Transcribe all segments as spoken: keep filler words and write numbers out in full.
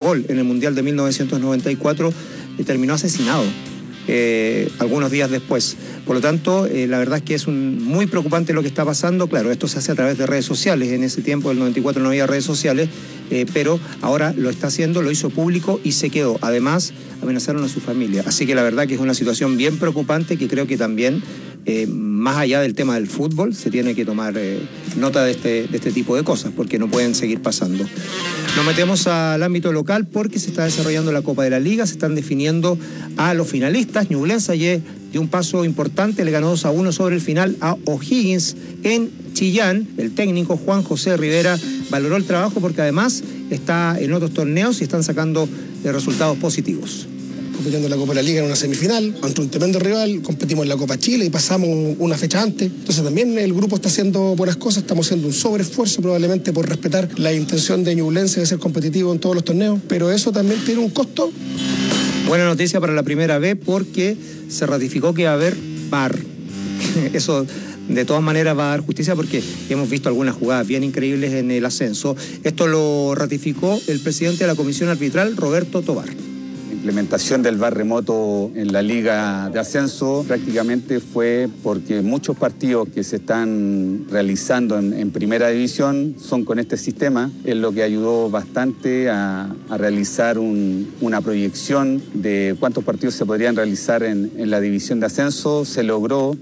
gol en el Mundial de mil novecientos noventa y cuatro y terminó asesinado eh, algunos días después. Por lo tanto, eh, la verdad es que es un, muy preocupante lo que está pasando. Claro, esto se hace a través de redes sociales. En ese tiempo, del noventa y cuatro, no había redes sociales, eh, pero ahora lo está haciendo, lo hizo público y se quedó. Además, amenazaron a su familia. Así que la verdad que es una situación bien preocupante que creo que también, eh, más allá del tema del fútbol, se tiene que tomar eh, nota de este, de este tipo de cosas, porque no pueden seguir pasando. Nos metemos al ámbito local porque se está desarrollando la Copa de la Liga, se están definiendo a los finalistas. Ñublense ayer dio un paso importante, le ganó dos a uno sobre el final a O'Higgins en Chillán. El técnico Juan José Rivera valoró el trabajo porque además está en otros torneos y están sacando eh, resultados positivos. Compitiendo en la Copa de la Liga en una semifinal, ante un tremendo rival, competimos en la Copa Chile y pasamos una fecha antes. Entonces también el grupo está haciendo buenas cosas, estamos haciendo un sobreesfuerzo probablemente por respetar la intención de Ñublense de ser competitivo en todos los torneos, pero eso también tiene un costo. Buena noticia para la primera B porque se ratificó que va a haber V A R. Eso de todas maneras va a dar justicia porque hemos visto algunas jugadas bien increíbles en el ascenso. Esto lo ratificó el presidente de la Comisión Arbitral, Roberto Tobar. La implementación del V A R remoto en la Liga de Ascenso prácticamente fue porque muchos partidos que se están realizando en, en Primera División son con este sistema. Es lo que ayudó bastante a, a realizar un, una proyección de cuántos partidos se podrían realizar en, en la División de Ascenso. Se logró.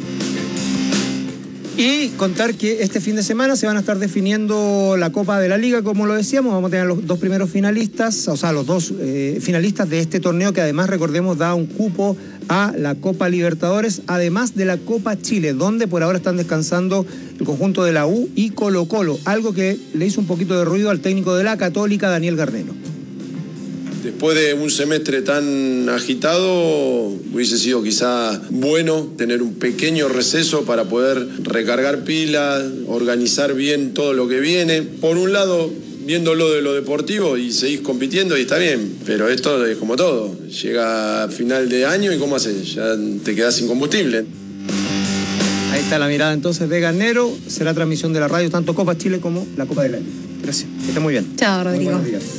Y contar que este fin de semana se van a estar definiendo la Copa de la Liga, como lo decíamos. Vamos a tener los dos primeros finalistas, o sea, los dos eh, finalistas de este torneo que además, recordemos, da un cupo a la Copa Libertadores, además de la Copa Chile, donde por ahora están descansando el conjunto de la U y Colo Colo, algo que le hizo un poquito de ruido al técnico de la Católica, Daniel Garnero. Después de un semestre tan agitado, hubiese sido quizá bueno tener un pequeño receso para poder recargar pilas, organizar bien todo lo que viene. Por un lado, viéndolo de lo deportivo y seguís compitiendo y está bien, pero esto es como todo. Llega a final de año y ¿cómo haces? Ya te quedás sin combustible. Ahí está la mirada entonces de Garnero. Será transmisión de la radio, tanto Copa Chile como la Copa de la Liga. Gracias. Que esté muy bien. Chao, Rodrigo. Muy buenos días.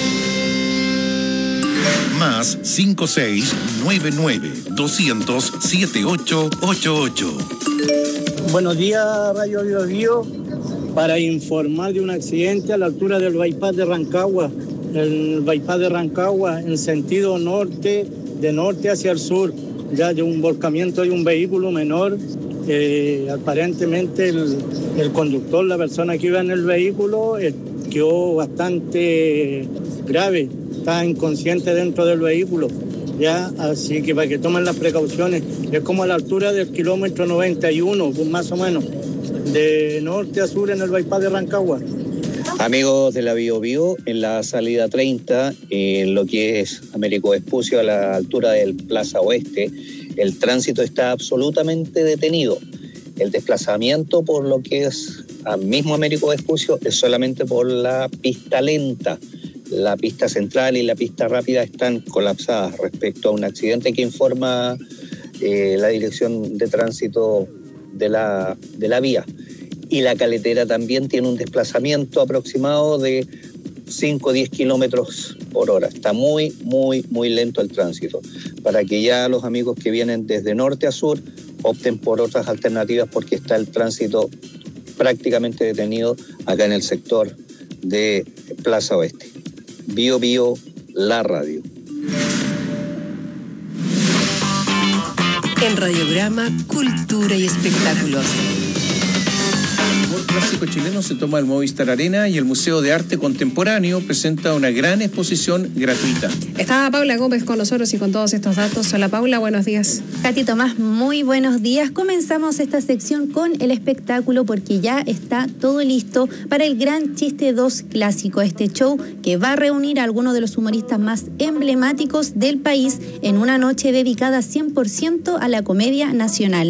Más cinco seis nueve nueve doscientos setenta y ocho ochenta y ocho. Buenos días, Radio Bio Bio. Para informar de un accidente a la altura del bypass de Rancagua. El bypass de Rancagua en sentido norte, de norte hacia el sur. Ya hay un volcamiento de un vehículo menor. Eh, aparentemente el, el conductor, la persona que iba en el vehículo, eh, quedó bastante grave. Está inconsciente dentro del vehículo, ya, así que para que tomen las precauciones. Es como a la altura del kilómetro noventa y uno, más o menos, de norte a sur en el bypass de Rancagua. Amigos de la Bio Bio, en la salida treinta, en lo que es Américo Vespucio, a la altura del Plaza Oeste, el tránsito está absolutamente detenido. El desplazamiento por lo que es al mismo Américo Vespucio es solamente por la pista lenta. La pista central y la pista rápida están colapsadas respecto a un accidente que informa eh, la Dirección de Tránsito de la, de la vía. Y la Caletera también tiene un desplazamiento aproximado de cinco a diez kilómetros por hora. Está muy, muy, muy lento el tránsito. Para que ya los amigos que vienen desde norte a sur opten por otras alternativas porque está el tránsito prácticamente detenido acá en el sector de Plaza Oeste. Bio Bio, la radio. En Radiograma, Cultura y Espectáculos. El clásico chileno se toma el Movistar Arena y el Museo de Arte Contemporáneo presenta una gran exposición gratuita. Está Paula Gómez con nosotros y con todos estos datos. Hola Paula, buenos días. Katy Tomás, muy buenos días. Comenzamos esta sección con el espectáculo porque ya está todo listo para el Gran Chiste dos Clásico, este show que va a reunir a algunos de los humoristas más emblemáticos del país en una noche dedicada cien por ciento a la comedia nacional.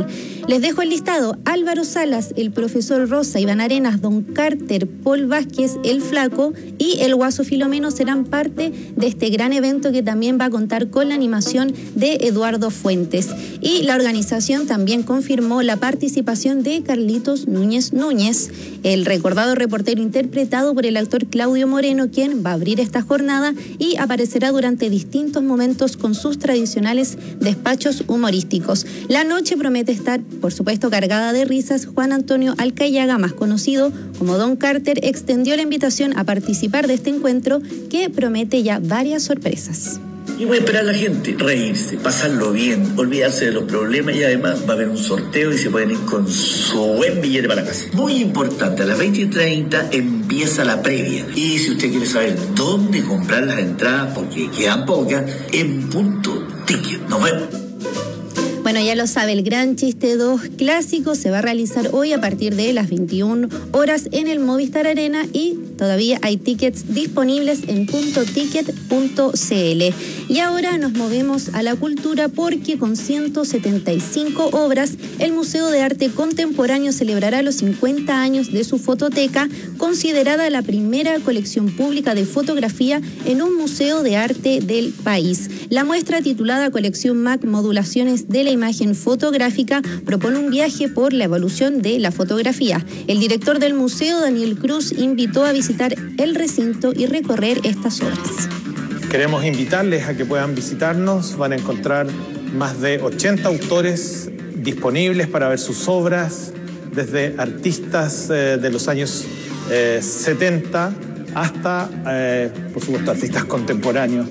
Les dejo el listado: Álvaro Salas, el profesor Rosa, Iván Arenas, Don Carter, Paul Vázquez, el Flaco y el Guaso Filomeno serán parte de este gran evento que también va a contar con la animación de Eduardo Fuentes. Y la organización también confirmó la participación de Carlitos Núñez Núñez, el recordado reportero interpretado por el actor Claudio Moreno, quien va a abrir esta jornada y aparecerá durante distintos momentos con sus tradicionales despachos humorísticos. La noche promete estar, por supuesto, cargada de risas. Juan Antonio Alcayaga, más conocido como Don Carter, extendió la invitación a participar de este encuentro que promete ya varias sorpresas. Y voy a esperar a la gente, reírse, pasarlo bien, olvidarse de los problemas y además va a haber un sorteo y se pueden ir con su buen billete para la casa. Muy importante, a las veinte y treinta empieza la previa. Y si usted quiere saber dónde comprar las entradas, porque quedan pocas, en Punto Ticket. Nos vemos. Bueno, ya lo sabe, el Gran Chiste dos Clásico se va a realizar hoy a partir de las veintiuna horas en el Movistar Arena y todavía hay tickets disponibles en punto ticket punto c l. Y ahora nos movemos a la cultura porque con ciento setenta y cinco obras, el Museo de Arte Contemporáneo celebrará los cincuenta años de su fototeca, considerada la primera colección pública de fotografía en un museo de arte del país. La muestra, titulada Colección M A C Modulaciones de la Imagen Fotográfica, propone un viaje por la evolución de la fotografía. El director del museo, Daniel Cruz, invitó a visitar el recinto y recorrer estas obras. Queremos invitarles a que puedan visitarnos. Van a encontrar más de ochenta autores disponibles para ver sus obras, desde artistas eh, de los años eh, setenta hasta, eh, por supuesto, artistas contemporáneos.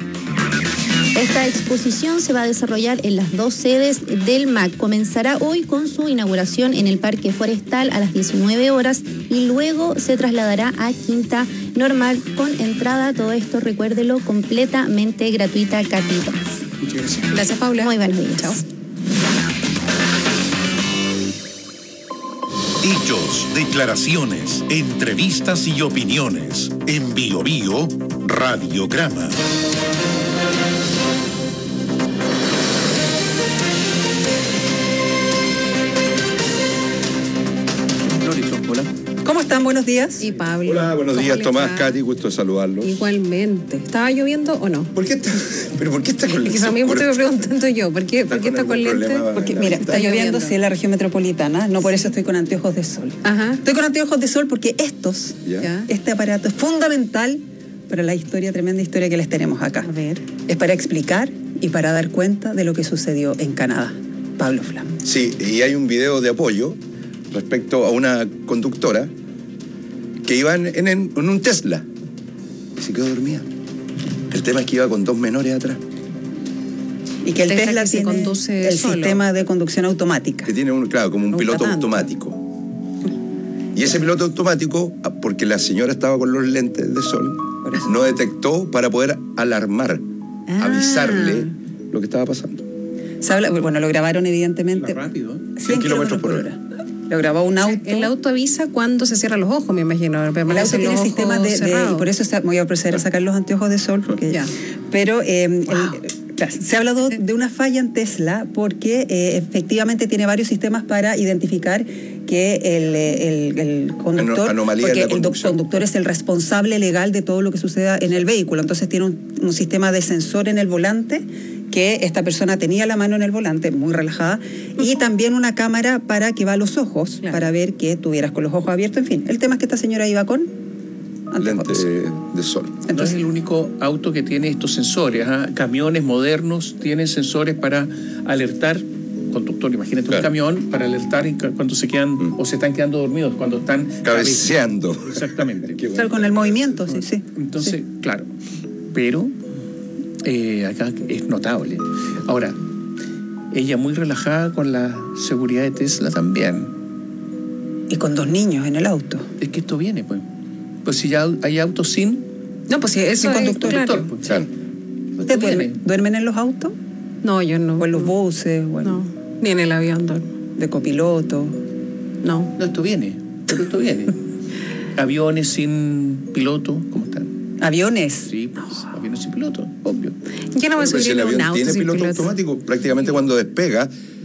Esta exposición se va a desarrollar en las dos sedes del M A C. Comenzará hoy con su inauguración en el Parque Forestal a las diecinueve horas y luego se trasladará a Quinta Normal con entrada, todo esto, recuérdelo, completamente gratuita. Capito. Muchas gracias. Gracias, Paula. Muy buenos días. Chao. Hechos, declaraciones, entrevistas y opiniones. En Bio Bio Radiograma. ¿Cómo están? Buenos días. Y Pablo. Hola, buenos días, Tomás, Katy, gusto de saludarlos. Igualmente. ¿Estaba lloviendo o no? ¿Por qué está, pero por qué está con lentes? Quizá mismo estoy preguntando yo, ¿por qué está, ¿por qué está con, con lentes? Porque mira, está, está lloviendo, sí, en la región metropolitana, no por eso estoy con anteojos de sol. Ajá. Estoy con anteojos de sol porque estos, ¿Ya? este aparato es fundamental para la historia, tremenda historia que les tenemos acá. A ver. Es para explicar y para dar cuenta de lo que sucedió en Canadá. Pablo Flam. Sí, y hay un video de apoyo respecto a una conductora que iba en, en, en un Tesla y se quedó dormida. El tema es que iba con dos menores atrás. Y que el Tesla, Tesla que tiene conduce el solo. Sistema de conducción automática. Que tiene un, claro, como un, un piloto tanto. automático. Y ese piloto automático, porque la señora estaba con los lentes de sol, no detectó para poder alarmar, ah. avisarle lo que estaba pasando. Se habla, bueno, lo grabaron evidentemente. Rápido. cien kilómetros por hora. Lo grabó un auto. El auto avisa cuando se cierran los ojos, me imagino. El auto tiene sistema de, de... Y por eso está, voy a proceder a sacar los anteojos de sol. Porque, ya. Pero eh, wow. el, se ha hablado de una falla en Tesla porque eh, efectivamente tiene varios sistemas para identificar que el, el, el conductor... Anomalía porque el conductor es el responsable legal de todo lo que suceda en el vehículo. Entonces tiene un, un sistema de sensor en el volante que esta persona tenía la mano en el volante, muy relajada, uh-huh. y también una cámara para que va a los ojos, claro. para ver que tuvieras con los ojos abiertos. En fin, el tema es que esta señora iba con lentes de sol. Entonces, no es el único auto que tiene estos sensores. ¿eh? Camiones modernos tienen sensores para alertar, conductor, imagínate claro. un camión, para alertar cuando se quedan mm. o se están quedando dormidos, cuando están cabeceando. Exactamente. Claro, bueno. Con el movimiento, sí, sí. Entonces, sí. claro, pero eh, acá es notable. Ahora, ella muy relajada con la seguridad de Tesla también. Y con dos niños en el auto. Es que esto viene, pues. Pues si ya hay autos sin... No, pues si eso sin conductor. Es, claro. Pues, claro. ¿Ustedes duermen, duermen en los autos? No, yo no. ¿O en los buses? Bueno. No, ni en el avión duermo. ¿De copiloto? No. No, esto viene. Pero esto viene. Aviones sin piloto, ¿cómo están? ¿Aviones? Sí, pues, no. aviones sin piloto, obvio. ¿Qué no va a subir en un auto tiene sin piloto piloto? automático. Prácticamente cuando despega,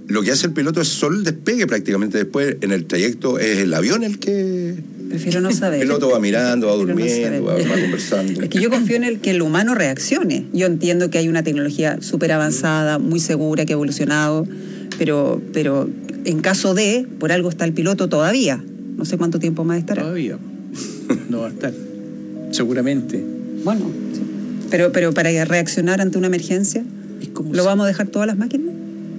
lo que hace el piloto es solo el despegue prácticamente. Después, en el trayecto, es el avión el que... Prefiero no saber. El piloto va mirando, va durmiendo, no va, va conversando. Es que yo confío en el que el humano reaccione. Yo entiendo que hay una tecnología súper avanzada, muy segura, que ha evolucionado, pero, pero en caso de, por algo está el piloto todavía. No sé cuánto tiempo más estará. Todavía. No va a estar. Seguramente. Bueno, sí. Pero, pero para reaccionar ante una emergencia, ¿lo si... vamos a dejar todas las máquinas?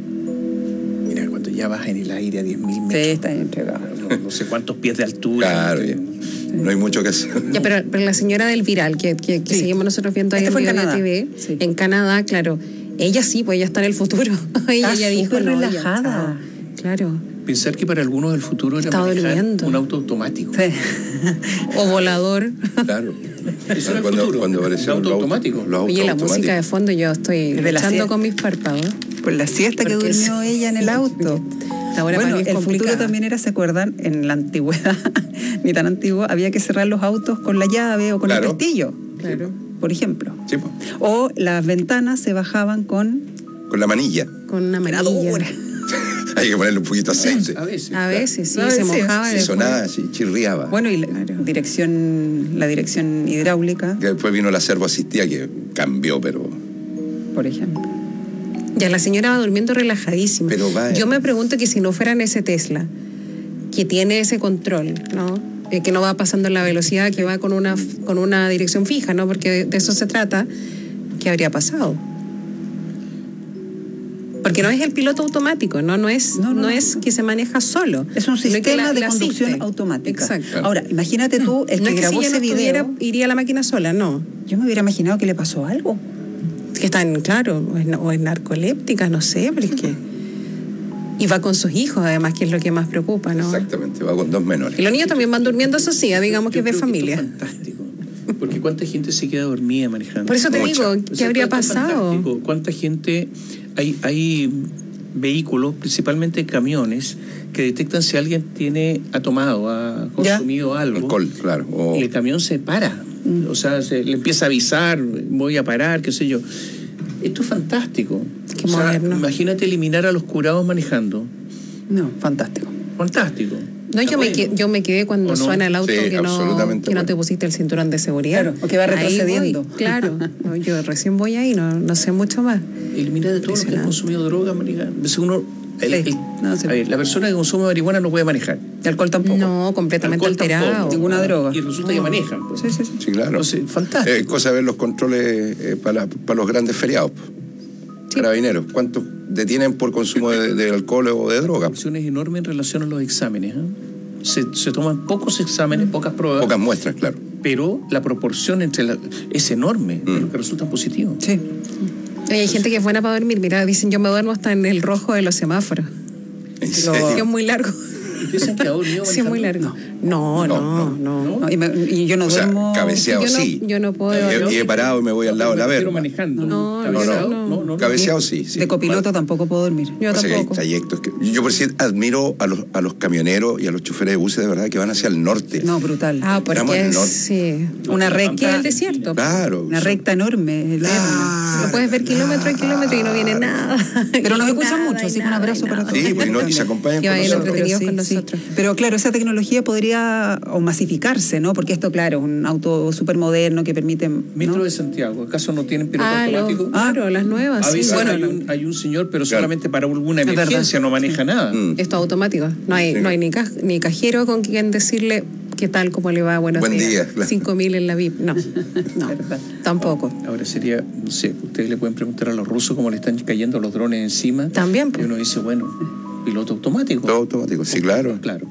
Mira, cuando ya vas en el aire a diez mil metros. Sí, está entregado. No, no sé cuántos pies de altura. Claro, ya. No hay mucho que hacer. Ya, pero, pero la señora del Viral, que, que, que sí. seguimos nosotros viendo ahí este en Vivo T V, sí. en Canadá, claro, ella sí, pues ella está en el futuro. Está ella dijo, no, relajada. Ya, claro. Pensar que para algunos el futuro era Estaba manejar durmiendo. un auto automático. Sí. O volador. Claro. Eso era el cuando, futuro. Cuando apareció el auto los automático. Autos, los autos Oye, la música de fondo yo estoy luchando con mis párpados. Por la siesta que durmió sí. ella en el auto. Ahora bueno, el complicada. futuro también era, ¿se acuerdan? En la antigüedad, ni tan antiguo, había que cerrar los autos con la llave o con claro. el pestillo. Claro. Por ejemplo. Sí, pues. O las ventanas se bajaban con... Con la manilla. Con una manilla. Hay que ponerle un poquito de aceite. A veces. A veces, sí, a se veces. mojaba. Sí, sonaba, sí, chirriaba. Bueno, y la claro. dirección, la dirección hidráulica. Que después vino la servoasistida que cambió, pero... Por ejemplo. Ya la señora va durmiendo relajadísima. Pero va, Yo me pregunto que si no fuera en ese Tesla, que tiene ese control, ¿no? Eh, que no va pasando en la velocidad, que va con una, con una dirección fija, ¿no? Porque de, de eso se trata, ¿qué habría pasado? Porque no es el piloto automático, no, no, es, no, no, no es que se maneja solo. Es un sistema la, de la conducción asiste. automática. Exacto. Ahora, imagínate tú, el no que es grabó que si ese no video... iría la máquina sola, no. Yo me hubiera imaginado que le pasó algo. Que están, claro, o es, o es narcoléptica, no sé, pero es que... Y va con sus hijos, además, que es lo que más preocupa, ¿no? Exactamente, va con dos menores. Y los niños también van durmiendo, eso sí, digamos que es de familia. Es fantástico. Porque cuánta gente se queda dormida manejando. Por eso te Mucha. digo, ¿qué o sea, habría pasado? ¿Cuánta gente... Hay, hay vehículos, principalmente camiones, que detectan si alguien tiene ha tomado, ha consumido ¿Ya? algo. Alcohol, claro. O... Y el camión se para. Mm. O sea, se, le empieza a avisar, voy a parar, qué sé yo. Esto es fantástico. Qué o sea, moderno. Imagínate eliminar a los curados manejando. No, fantástico. Fantástico. No, yo, bueno. me quedé, yo me quedé cuando no? suena el auto sí, que, no, que bueno. no te pusiste el cinturón de seguridad. Claro, o que va retrocediendo. Voy, claro, no, yo recién voy ahí, no, no sé mucho más. Eliminar de todos los que han consumido droga, manejando. Uno, el, el, no, sí. A ver, la persona que consume marihuana no puede manejar. Y alcohol tampoco. No, completamente alcohol alterado. Tampoco. Ninguna droga. Y resulta no. que manejan. Pues. Sí, sí, sí. Sí, claro. Entonces, fantástico. Es eh, cosa de ver los controles eh, para, para los grandes feriados. Sí. Carabineros, ¿cuántos detienen por consumo de, de alcohol o de droga? La proporción es enorme en relación a los exámenes. ¿eh? Se, se toman pocos exámenes, pocas pruebas. Pocas muestras, claro. Pero la proporción entre la, es enorme mm. de los que resultan positivos. Sí. Oye, hay gente que es buena para dormir. Mira, dicen yo me duermo hasta en el rojo de los semáforos. ¿En serio? Sí, es muy largo. ¿Y piensan que ha dormido? Sí, es muy largo. No, no, no. no, no. no. Y, me, y yo no o duermo... sea, cabeceado yo no, sí. Yo no puedo dormir. Y he parado y me voy al lado de la verga. manejando. No, no, no. no, no, no. Cabeceado sí, sí. De copiloto vale. Tampoco puedo dormir. Yo o sea, tampoco. Que hay trayectos que... Yo por cierto admiro a los, a los camioneros y a los choferes de buses de verdad que van hacia el norte. No, brutal. Ah, porque es, sí. Una recta... es el desierto. Claro. Una recta enorme. Claro. Lo puedes ver kilómetro en kilómetro y no viene nada. Pero nos escuchan mucho, así que un abrazo para todos. Sí, pues, no, y se acompañan que con vayan nosotros. entretenidos sí, con sí. nosotros. Pero claro, esa tecnología podría o masificarse, ¿no? Porque esto, claro, es un auto súper moderno que permite... ¿no? Metro de Santiago, ¿acaso no tienen piloto ah, automático? Lo, claro, las nuevas, sí. Bueno, Bueno, hay un, hay un señor, pero claro. solamente para alguna emergencia, no maneja sí. nada. Mm. Esto automático. No hay, sí. no hay ni, ca ni cajero con quien decirle qué tal, cómo le va, buenos Buen días. día. Claro. Cinco mil en la V I P. No, no, tampoco. Ahora sería, no sé, ustedes le pueden preguntar a los rusos cómo le están cayendo los drones encima. También. Pues. Y uno dice, bueno, piloto automático. Piloto automático, sí, claro. Claro.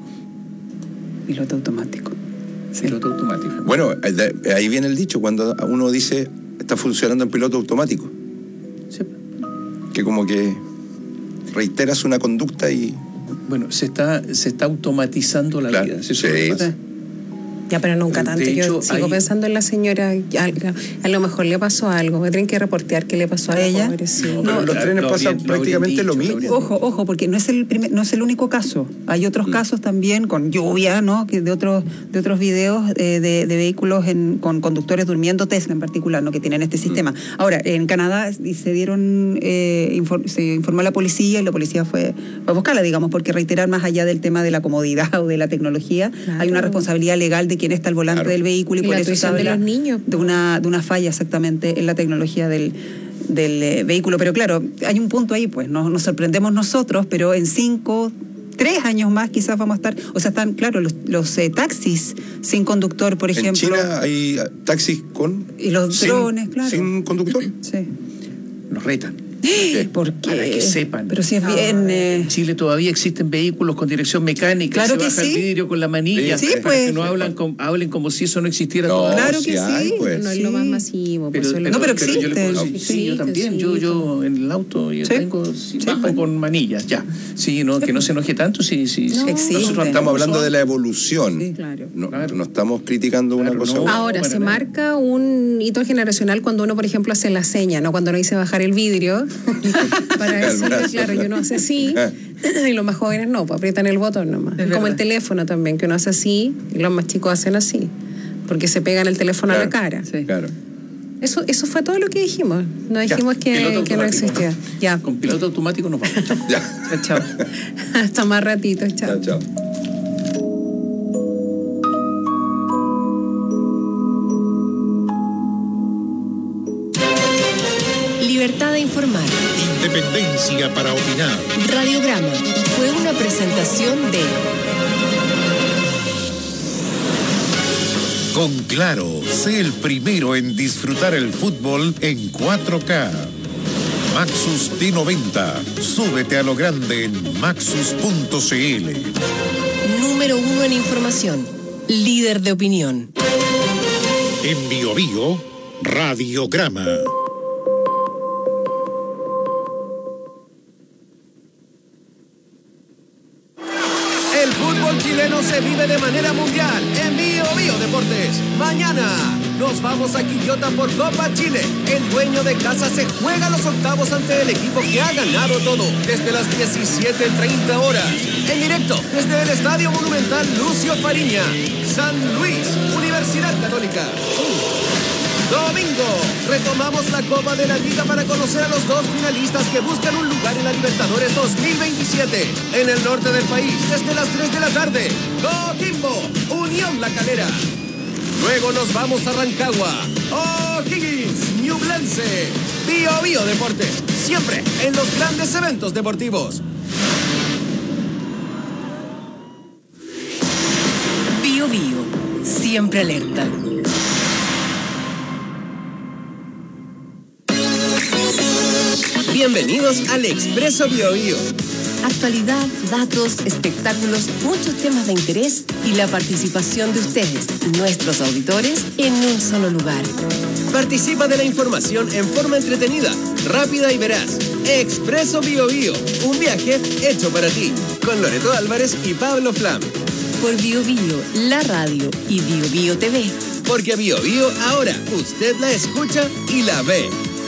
Piloto automático. Sí. Piloto automático. Bueno, ahí viene el dicho, cuando uno dice, está funcionando en piloto automático. Sí. Que como que reiteras una conducta y... Bueno, se está, se está automatizando la claro. vida. ¿Sí? Sí. Ya, pero nunca tanto. De Yo hecho, sigo hay... pensando en la señora. A, a lo mejor le pasó algo. Me tienen que reportear qué le pasó a, a ella. Pobre, sí. No, no, los trenes pasan prácticamente lo mismo. Ojo, ojo, porque no es el primer, no es el único caso. Hay otros mm. casos también con lluvia, ¿no? Que de otros de otros videos eh, de, de vehículos en, con conductores durmiendo, Tesla en particular, ¿no? Que tienen este sistema. Mm. Ahora, en Canadá se dieron, eh, infor, se informó a la policía y la policía fue, fue a buscarla, digamos, porque reiterar más allá del tema de la comodidad o de la tecnología, claro. hay una responsabilidad legal de quien está al volante claro. del vehículo y, y por eso se habla de, los niños. de una de una falla exactamente en la tecnología del del eh, vehículo. Pero claro, hay un punto ahí, pues nos, nos sorprendemos nosotros, pero en cinco, tres años más quizás vamos a estar, o sea, están, claro, los, los eh, taxis sin conductor, por ejemplo. En China hay taxis con... Y los sin, drones, claro. Sin conductor. Sí. Nos retan. ¿Por qué? Para que sepan. Pero si es bien... Eh... En Chile todavía existen vehículos con dirección mecánica. Claro se que baja sí. el vidrio con la manilla. Sí, para pues. que no hablan, con, hablen como si eso no existiera no, todavía. Claro que sí. Hay, pues. No es sí. lo más masivo. Pero, pues, pero, no, pero pero existe. yo, le puedo, sí, sí, sí, yo también. sí, yo, sí. yo en el auto yo sí. tengo sí, sí, bajo pues. con manillas, ya. Sí, no, que no se enoje tanto. Sí, sí, no, sí. Nosotros estamos hablando de la evolución. Sí, claro. No, claro. no estamos criticando claro, una cosa. No, Ahora, se nada. marca un hito generacional cuando uno, por ejemplo, hace la seña, ¿no? Cuando no dice bajar el vidrio para decirle, claro, yo no hace así. Y los más jóvenes no, pues aprietan el botón nomás. Es como el teléfono también, que uno hace así y los más chicos hacen así, porque se pegan el teléfono claro, a la cara. Sí. Claro. Eso, eso fue todo lo que dijimos. No dijimos que, que no existía. ¿No? Ya. Con piloto automático nos vamos. Ya. Chao. Hasta más ratito. Chao. Chao, chao. Libertad de informar. Independencia para opinar. Radiograma fue una presentación de... Con Claro, sé el primero en disfrutar el fútbol en cuatro K. Maxus T noventa. Súbete a lo grande en maxus punto c l. Número uno en información. Líder de opinión. En Bio Bio, Radiograma. El fútbol chileno se vive de manera mundial en Bio Bio Deportes. Mañana nos vamos a Quillota por Copa Chile. El dueño de casa se juega los octavos ante el equipo que ha ganado todo desde las diecisiete treinta horas. En directo desde el Estadio Monumental Lucio Fariña. San Luis, Universidad Católica. Domingo, retomamos la Copa de la Liga para conocer a los dos finalistas que buscan un lugar en la Libertadores dos mil veintisiete. En el norte del país, desde las tres de la tarde, Coquimbo, Unión La Calera. Luego nos vamos a Rancagua, O'Higgins, Ñublense, Bio Bio Deportes. Siempre en los grandes eventos deportivos. Bio Bio, siempre alerta. Bienvenidos al Expreso Bio Bio. Actualidad, datos, espectáculos, muchos temas de interés y la participación de ustedes, nuestros auditores, en un solo lugar. Participa de la información en forma entretenida, rápida y veraz. Expreso Bio Bio, un viaje hecho para ti, con Loreto Álvarez y Pablo Flam. Por Bio Bio, la radio y Bio Bio T V. Porque Bio Bio ahora usted la escucha y la ve.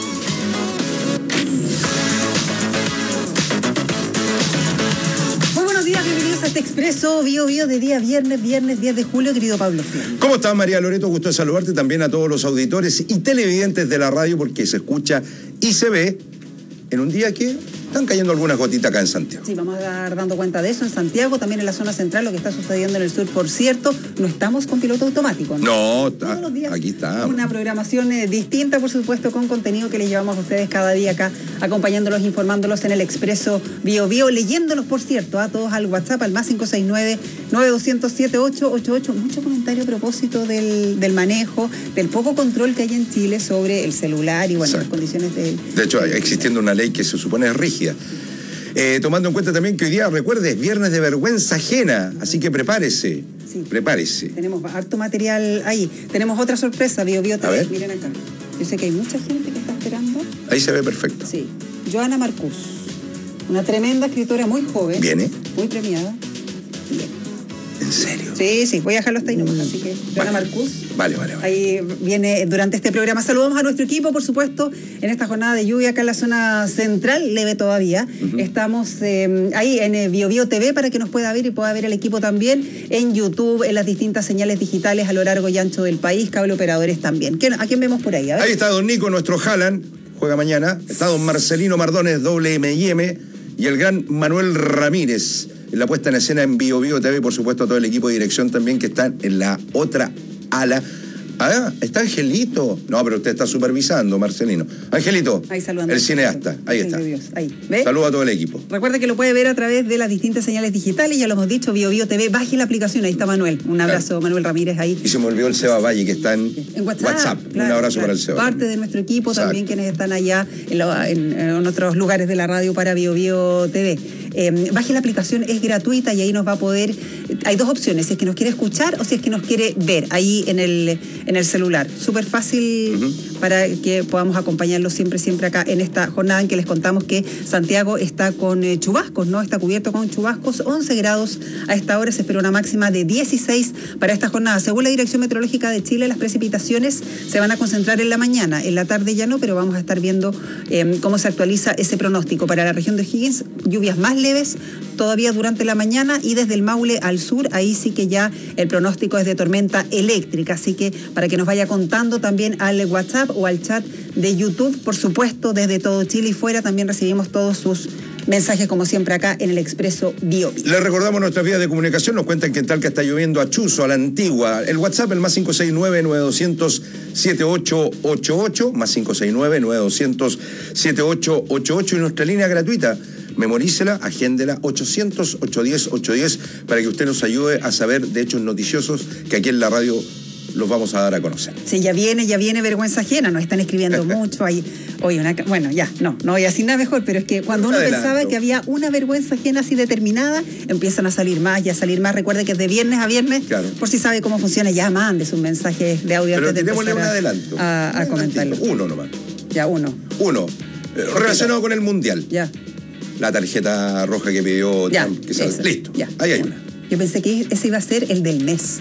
Bienvenidos a este Expreso Bio Bio de día viernes, viernes diez de julio, querido Pablo Flan. ¿Cómo estás, María Loreto? Gusto de saludarte, también a todos los auditores y televidentes de la radio, porque se escucha y se ve en un día que están cayendo algunas gotitas acá en Santiago. Sí, vamos a dar dando cuenta de eso en Santiago, también en la zona central, lo que está sucediendo en el sur. Por cierto, no estamos con piloto automático, ¿no? No, está, aquí está. Una programación eh, distinta, por supuesto, con contenido que les llevamos a ustedes cada día acá, acompañándolos, informándolos en el Expreso Bio Bio, leyéndolos, por cierto, a todos al WhatsApp, al más cinco seis nueve, nueve dos cero siete, ocho ocho ocho. Mucho comentario a propósito del, del manejo, del poco control que hay en Chile sobre el celular y, bueno, Exacto. las condiciones de... De hecho, existiendo una ley que se supone es rígida. Eh, tomando en cuenta también que hoy día, recuerde, es viernes de vergüenza ajena, así que prepárese, sí. prepárese. Tenemos harto material ahí. Tenemos otra sorpresa, Bio Bio T V. Miren acá. Yo sé que hay mucha gente que está esperando. Ahí se ve perfecto. Sí. Joana Marcús, una tremenda escritora muy joven. Viene. Muy premiada. Bien. ¿En serio? Sí, sí, voy a dejarlo hasta ahí nomás, así que Joana Vale. Marcús. Vale, vale, vale. Ahí viene durante este programa. Saludamos a nuestro equipo, por supuesto, en esta jornada de lluvia acá en la zona central, leve todavía. Uh-huh. Estamos eh, ahí en eh, Bio Bio T V para que nos pueda ver y pueda ver el equipo también en YouTube, en las distintas señales digitales a lo largo y ancho del país, cable operadores también. ¿Quién, ¿A quién vemos por ahí? A ver. Ahí está don Nico, nuestro Haaland, juega mañana. Está don Marcelino Mardones, doble M y M, y el gran Manuel Ramírez. En la puesta en escena en Bio Bio T V, por supuesto, todo el equipo de dirección también que están en la otra ala. Ah, está Angelito. No, pero usted está supervisando, Marcelino. Angelito, ahí saludando, el cineasta. Ahí está. Ahí. ¿Ve? Saludo a todo el equipo. Recuerde que lo puede ver a través de las distintas señales digitales, ya lo hemos dicho, Bio Bio T V. Baje la aplicación, ahí está Manuel. Un abrazo, claro. Manuel Ramírez ahí. Y se me olvidó el Seba Valle, que está en, en WhatsApp. WhatsApp. Claro, un abrazo claro. para el Seba. Parte de nuestro equipo. Exacto. También quienes están allá en, lo, en, en otros lugares de la radio para Bio Bio T V. Eh, baje la aplicación, es gratuita y ahí nos va a poder... Hay dos opciones, si es que nos quiere escuchar o si es que nos quiere ver ahí en el, en el celular. Súper fácil uh-huh. para que podamos acompañarlos siempre, siempre acá en esta jornada en que les contamos que Santiago está con eh, chubascos, ¿no? Está cubierto con chubascos, once grados a esta hora, se espera una máxima de dieciséis para esta jornada. Según la Dirección Meteorológica de Chile, las precipitaciones se van a concentrar en la mañana, en la tarde ya no, pero vamos a estar viendo eh, cómo se actualiza ese pronóstico. Para la región de O'Higgins, lluvias más leves todavía durante la mañana y desde el Maule al sur, ahí sí que ya el pronóstico es de tormenta eléctrica, así que para que nos vaya contando también al WhatsApp o al chat de YouTube, por supuesto, desde todo Chile y fuera, también recibimos todos sus mensajes como siempre acá en el Expreso Bio Bio. Les recordamos nuestras vías de comunicación, nos cuentan que en Talca está lloviendo a Chuzo, a la Antigua. El WhatsApp, el más cinco seis nueve, nueve dos cero cero, siete ocho ocho ocho, más cinco seis nueve, nueve dos cero cero, siete ocho ocho ocho, y nuestra línea gratuita. Memorícela, agéndela, ochocientos, ochocientos diez, ochocientos diez, para que usted nos ayude a saber de hechos noticiosos que aquí en la radio los vamos a dar a conocer. Sí, ya viene, ya viene vergüenza ajena, nos están escribiendo mucho ahí. Oye, una, bueno, ya, no, no voy a decir nada mejor, pero es que cuando uno Adelanto. pensaba que había una vergüenza ajena así determinada, empiezan a salir más y a salir más. Recuerde que es de viernes a viernes, claro. Por si sabe cómo funciona, ya mande sus mensajes de audio. Pero antes de tenemos un a, adelanto. A, a comentarlo. Uno nomás. Ya, uno. Uno. Eh, relacionado con el Mundial. Ya. La tarjeta roja que pidió ya, Trump. Que esa, listo, ya, ahí hay una. Yo pensé que ese iba a ser el del mes.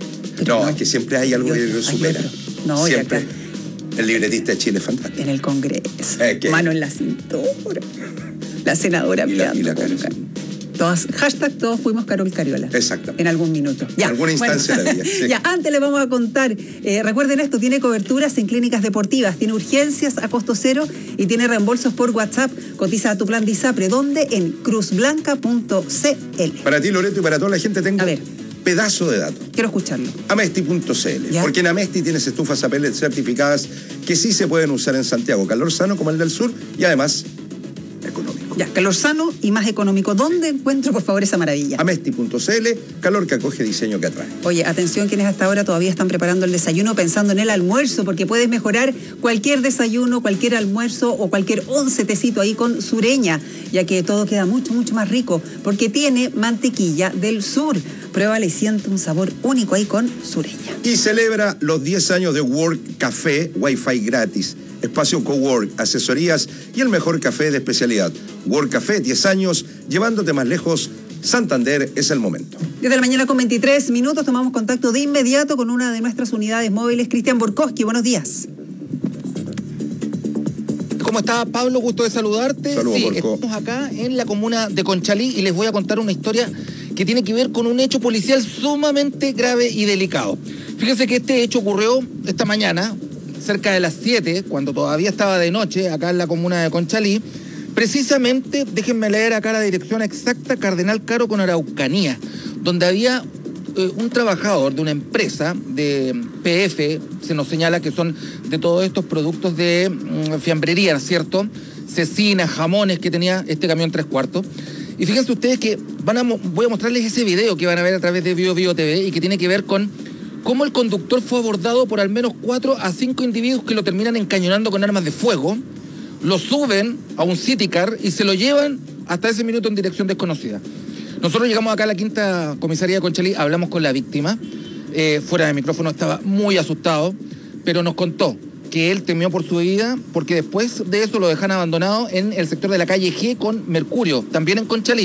No, no, es que siempre hay algo que lo supera. No, siempre. Acá. El libretista de Chile es fantástico. En el Congreso. Es que... Mano en la cintura. La senadora y la, mirando. Y la cara. Todas, hashtag todos fuimos Carol Cariola. Exacto. En algún minuto. Ya. En alguna instancia bueno, de la vida. Sí. Ya, antes les vamos a contar. Eh, recuerden esto, tiene coberturas en clínicas deportivas, tiene urgencias a costo cero y tiene reembolsos por WhatsApp. Cotiza a tu plan de ISAPRE, ¿dónde? En cruz blanca punto c l. Para ti, Loreto, y para toda la gente tengo... A ver. Pedazo de datos. Quiero escucharlo. Amesti punto c l. Porque en Amesti tienes estufas a pellet certificadas que sí se pueden usar en Santiago. Calor sano como el del sur y además económico. Ya, calor sano y más económico. ¿Dónde encuentro, por favor, esa maravilla? Amesti punto c l, calor que acoge, diseño que atrae. Oye, atención, quienes hasta ahora todavía están preparando el desayuno pensando en el almuerzo, porque puedes mejorar cualquier desayuno, cualquier almuerzo o cualquier once tecito ahí con Sureña, ya que todo queda mucho, mucho más rico, porque tiene mantequilla del sur. Pruébala y siente un sabor único ahí con Sureña. Y celebra los diez años de Work Café, Wi-Fi gratis, espacio cowork, asesorías y el mejor café de especialidad. Work Café, diez años, llevándote más lejos. Santander es el momento. Desde la mañana con veintitrés minutos tomamos contacto de inmediato con una de nuestras unidades móviles, Cristian Borkowski. Buenos días. ¿Cómo está, Pablo? Gusto de saludarte. Saludos, sí, Borco. Estamos acá en la comuna de Conchalí y les voy a contar una historia que tiene que ver con un hecho policial sumamente grave y delicado. Fíjense que este hecho ocurrió esta mañana, cerca de las siete, cuando todavía estaba de noche, acá en la comuna de Conchalí. Precisamente, déjenme leer acá la dirección exacta, Cardenal Caro con Araucanía, donde había eh, un trabajador de una empresa de P F, se nos señala que son de todos estos productos de mm, fiambrería, ¿cierto? Cecinas, jamones que tenía este camión tres cuartos. Y fíjense ustedes que van a, voy a mostrarles ese video que van a ver a través de Bio Bio T V y que tiene que ver con cómo el conductor fue abordado por al menos cuatro a cinco individuos que lo terminan encañonando con armas de fuego, lo suben a un city car y se lo llevan hasta ese minuto en dirección desconocida. Nosotros llegamos acá a la quinta comisaría de Conchalí, hablamos con la víctima, eh, fuera de micrófono estaba muy asustado, pero nos contó que él temió por su vida porque después de eso lo dejan abandonado en el sector de la calle G con Mercurio, también en Conchalí.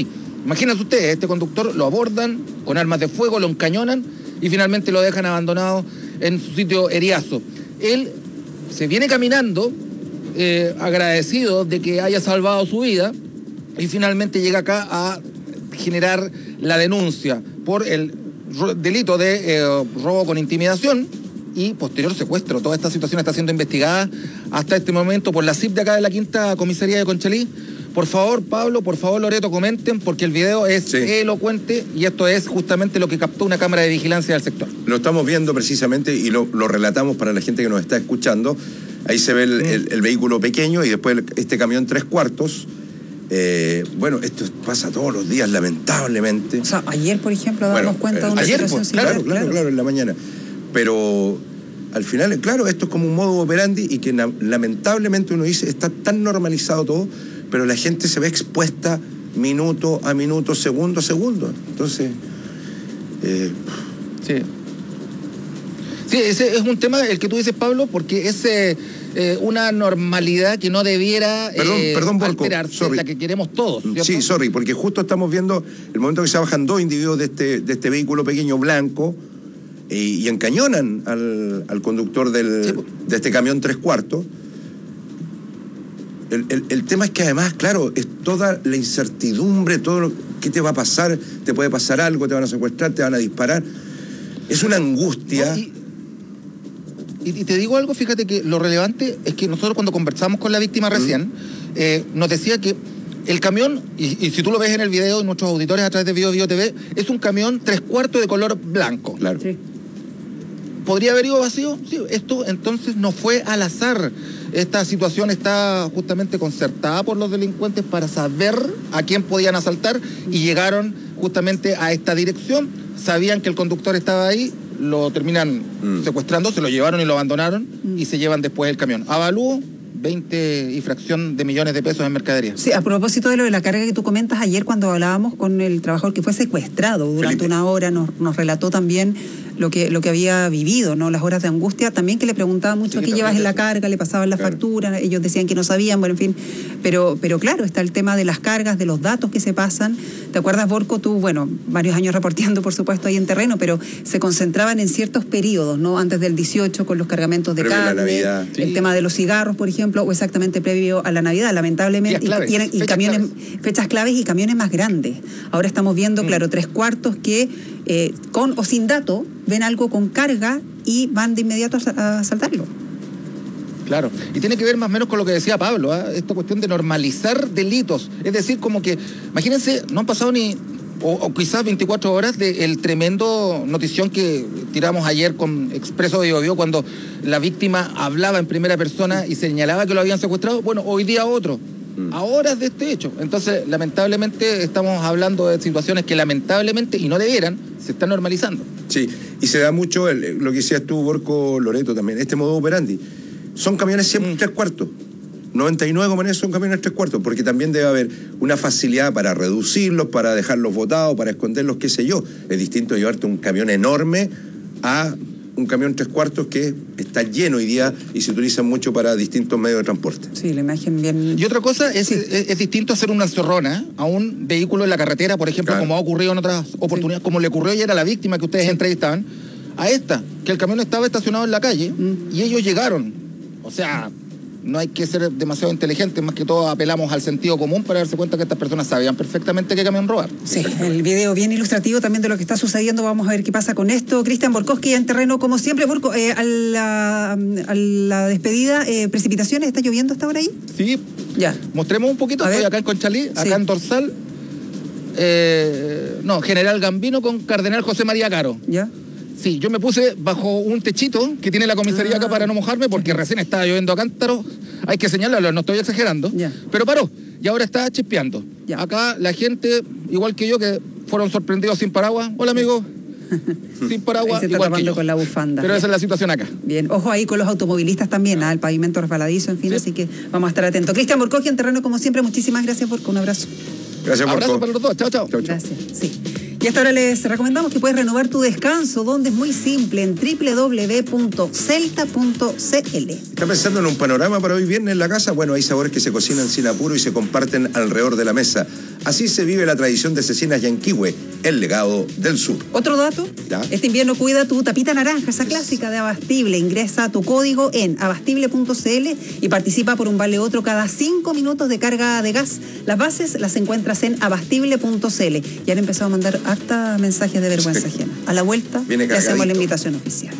Imagínense ustedes, este conductor lo abordan con armas de fuego, lo encañonan y finalmente lo dejan abandonado en su sitio Eriazo. Él se viene caminando, eh, agradecido de que haya salvado su vida, y finalmente llega acá a generar la denuncia por el delito de eh, robo con intimidación y posterior secuestro. Toda esta situación está siendo investigada hasta este momento por la C I P de acá de la Quinta Comisaría de Conchalí. Por favor, Pablo, por favor, Loreto, comenten, porque el video es sí. elocuente y esto es justamente lo que captó una cámara de vigilancia del sector. Lo estamos viendo precisamente y lo, lo relatamos para la gente que nos está escuchando. Ahí se ve el, mm. el, el vehículo pequeño y después el, este camión tres cuartos. Eh, bueno, esto pasa todos los días, lamentablemente. O sea, ayer, por ejemplo, dábamos bueno, cuenta de una ayer, situación pues, claro, claro, claro, claro, en la mañana. Pero al final, claro, esto es como un modo operandi y que lamentablemente uno dice, está tan normalizado todo, pero la gente se ve expuesta minuto a minuto, segundo a segundo. Entonces, eh... sí. Sí, ese es un tema el que tú dices, Pablo, porque es eh, eh, una normalidad que no debiera perdón, eh, perdón, Borco, alterarse, sorry. la que queremos todos, ¿cierto? Sí, sorry, porque justo estamos viendo el momento que se bajan dos individuos de este, de este vehículo pequeño blanco y, y encañonan al, al conductor del, sí, de este camión tres cuartos. El, el, el tema es que además, claro, es toda la incertidumbre, todo lo que te va a pasar, te puede pasar algo, te van a secuestrar, te van a disparar. Es una angustia. No, y, y, y te digo algo, fíjate que lo relevante es que nosotros cuando conversamos con la víctima recién, mm. eh, nos decía que el camión, y, y si tú lo ves en el video de nuestros auditores a través de Bio Bio T V, es un camión tres cuartos de color blanco. Claro. Sí. ¿Podría haber ido vacío? Sí, esto entonces no fue al azar. Esta situación está justamente concertada por los delincuentes para saber a quién podían asaltar y llegaron justamente a esta dirección. Sabían que el conductor estaba ahí, lo terminan mm. secuestrando, se lo llevaron y lo abandonaron mm. y se llevan después el camión. Avalúo veinte y fracción de millones de pesos en mercadería. Sí, a propósito de lo de la carga que tú comentas, ayer cuando hablábamos con el trabajador que fue secuestrado durante Felipe. una hora, nos, nos relató también lo que, lo que había vivido, ¿no? Las horas de angustia, también que le preguntaba mucho sí, qué llevas en la carga, le pasaban la claro. factura, ellos decían que no sabían, bueno, en fin, pero, pero claro, está el tema de las cargas, de los datos que se pasan. ¿Te acuerdas, Borco? Tú, bueno, varios años reporteando, por supuesto, ahí en terreno, pero se concentraban en ciertos periodos, ¿no? Antes del dieciocho, con los cargamentos de previo carne, el sí. tema de los cigarros, por ejemplo, o exactamente previo a la Navidad, lamentablemente, claves, y, y, y camiones, claves. fechas claves y camiones más grandes. Ahora estamos viendo, mm. claro, tres cuartos que eh, con o sin dato ven algo con carga y van de inmediato a, a saltarlo. Claro, y tiene que ver más o menos con lo que decía Pablo, ¿eh? Esta cuestión de normalizar delitos. Es decir, como que, imagínense, no han pasado ni, o, o quizás veinticuatro horas del tremendo notición que tiramos ayer con Expreso de Bio Bio cuando la víctima hablaba en primera persona y señalaba que lo habían secuestrado. Bueno, hoy día otro. A horas de este hecho. Entonces, lamentablemente, estamos hablando de situaciones que lamentablemente, y no debieran, se están normalizando. Sí, y se da mucho el, lo que decías tú, Borco, Loreto, también, este modo operandi. Son camiones siempre mm. tres cuartos. noventa y nueve coma nueve son camiones tres cuartos, porque también debe haber una facilidad para reducirlos, para dejarlos botados, para esconderlos, qué sé yo. Es distinto llevarte un camión enorme a un camión tres cuartos que está lleno hoy día y se utiliza mucho para distintos medios de transporte. Sí, la imagen bien... Y otra cosa, es, sí. es, es distinto hacer una encerrona a un vehículo en la carretera, por ejemplo, claro. como ha ocurrido en otras oportunidades, sí. como le ocurrió ayer a la víctima que ustedes sí. entrevistaban, a esta, que el camión estaba estacionado en la calle mm. y ellos llegaron. O sea, no hay que ser demasiado inteligentes, más que todo apelamos al sentido común para darse cuenta que estas personas sabían perfectamente qué camión robar. Sí, el video bien ilustrativo también de lo que está sucediendo. Vamos a ver qué pasa con esto. Cristian Borkowski en terreno, como siempre. Borco, eh, a, la, a la despedida, eh, ¿precipitaciones? ¿Está lloviendo hasta ahora ahí? Sí. Ya. Mostremos un poquito. Estoy acá en Conchalí, acá sí. en Dorsal. Eh, no, General Gambino con Cardenal José María Caro. Ya. Sí, yo me puse bajo un techito que tiene la comisaría ah. acá para no mojarme porque recién estaba lloviendo a cántaros. Hay que señalarlo, no estoy exagerando. Yeah. Pero paró y ahora está chispeando. Yeah. Acá la gente, igual que yo, que fueron sorprendidos sin paraguas. Hola, amigo. Sin paraguas, se está igual que yo. Con la bufanda. Pero esa es la situación acá. Bien, ojo ahí con los automovilistas también, ¿eh? El pavimento resbaladizo, en fin, sí. así que vamos a estar atentos. Cristian Borkowski en terreno, como siempre, muchísimas gracias, Borco. Un abrazo. Gracias, Borco. Abrazo para los dos. Chao, chao. Gracias. Sí. Y hasta ahora les recomendamos que puedes renovar tu descanso, donde es muy simple, en doble u doble u doble u punto celta punto c l. ¿Está pensando en un panorama para hoy viernes en la casa? Bueno, hay sabores que se cocinan sin apuro y se comparten alrededor de la mesa. Así se vive la tradición de Cecinas Yanquihue, el legado del sur. Otro dato, ¿ya? Este invierno cuida tu tapita naranja, esa clásica de Abastible. Ingresa tu código en abastible punto cl y participa por un vale otro cada cinco minutos de carga de gas. Las bases las encuentras en abastible punto cl. Ya han empezado a mandar harta mensajes de vergüenza ajena. A la vuelta le hacemos la invitación oficial.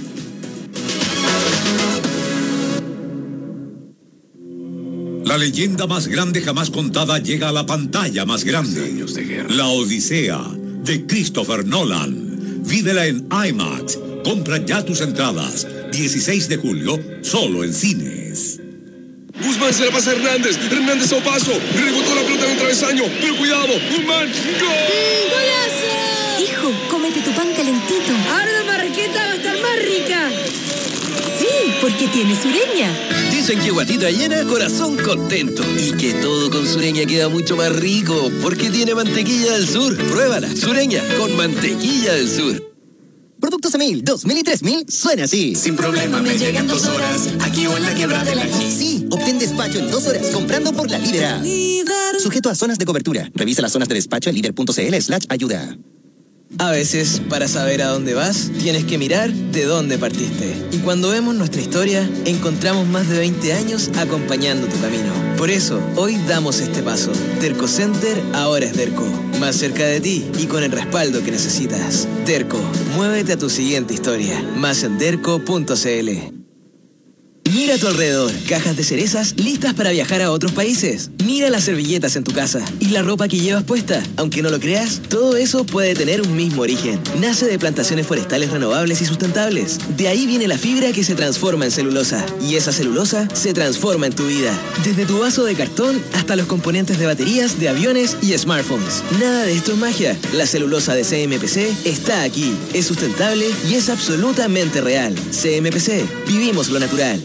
La leyenda más grande jamás contada llega a la pantalla más grande. La Odisea, de Christopher Nolan. Vívela en IMAX. Compra ya tus entradas. dieciséis de julio, solo en cines. Guzmán se la pasa a Hernández. Hernández a paso. Rebotó la pelota en el travesaño. Pero cuidado. Guzmán. ¡Gol! ¡Golazo! Hijo, cómete tu pan calentito. Ahora la marraqueta va a estar más rica. Sí, porque tiene Sureña. Dicen que guatita llena, corazón contento. Y que todo con Sureña queda mucho más rico, porque tiene mantequilla del sur. Pruébala, Sureña, con mantequilla del sur. Productos Emil, dos mil y tres mil, suena así. Sin problema me llegan dos horas, aquí o en la quebrada del Ají. Sí, obtén despacho en dos horas comprando por la Líder. Líder. Sujeto a zonas de cobertura. Revisa las zonas de despacho en líder punto cl slash ayuda. A veces, para saber a dónde vas, tienes que mirar de dónde partiste. Y cuando vemos nuestra historia, encontramos más de veinte años acompañando tu camino. Por eso, hoy damos este paso. Derco Center ahora es Derco. Más cerca de ti y con el respaldo que necesitas. Derco, muévete a tu siguiente historia. Más en derco punto cl. Mira a tu alrededor, cajas de cerezas listas para viajar a otros países. Mira las servilletas en tu casa y la ropa que llevas puesta. Aunque no lo creas, todo eso puede tener un mismo origen. Nace de plantaciones forestales renovables y sustentables. De ahí viene la fibra que se transforma en celulosa. Y esa celulosa se transforma en tu vida. Desde tu vaso de cartón hasta los componentes de baterías, de aviones y smartphones. Nada de esto es magia. La celulosa de C M P C está aquí. Es sustentable y es absolutamente real. C M P C. Vivimos lo natural.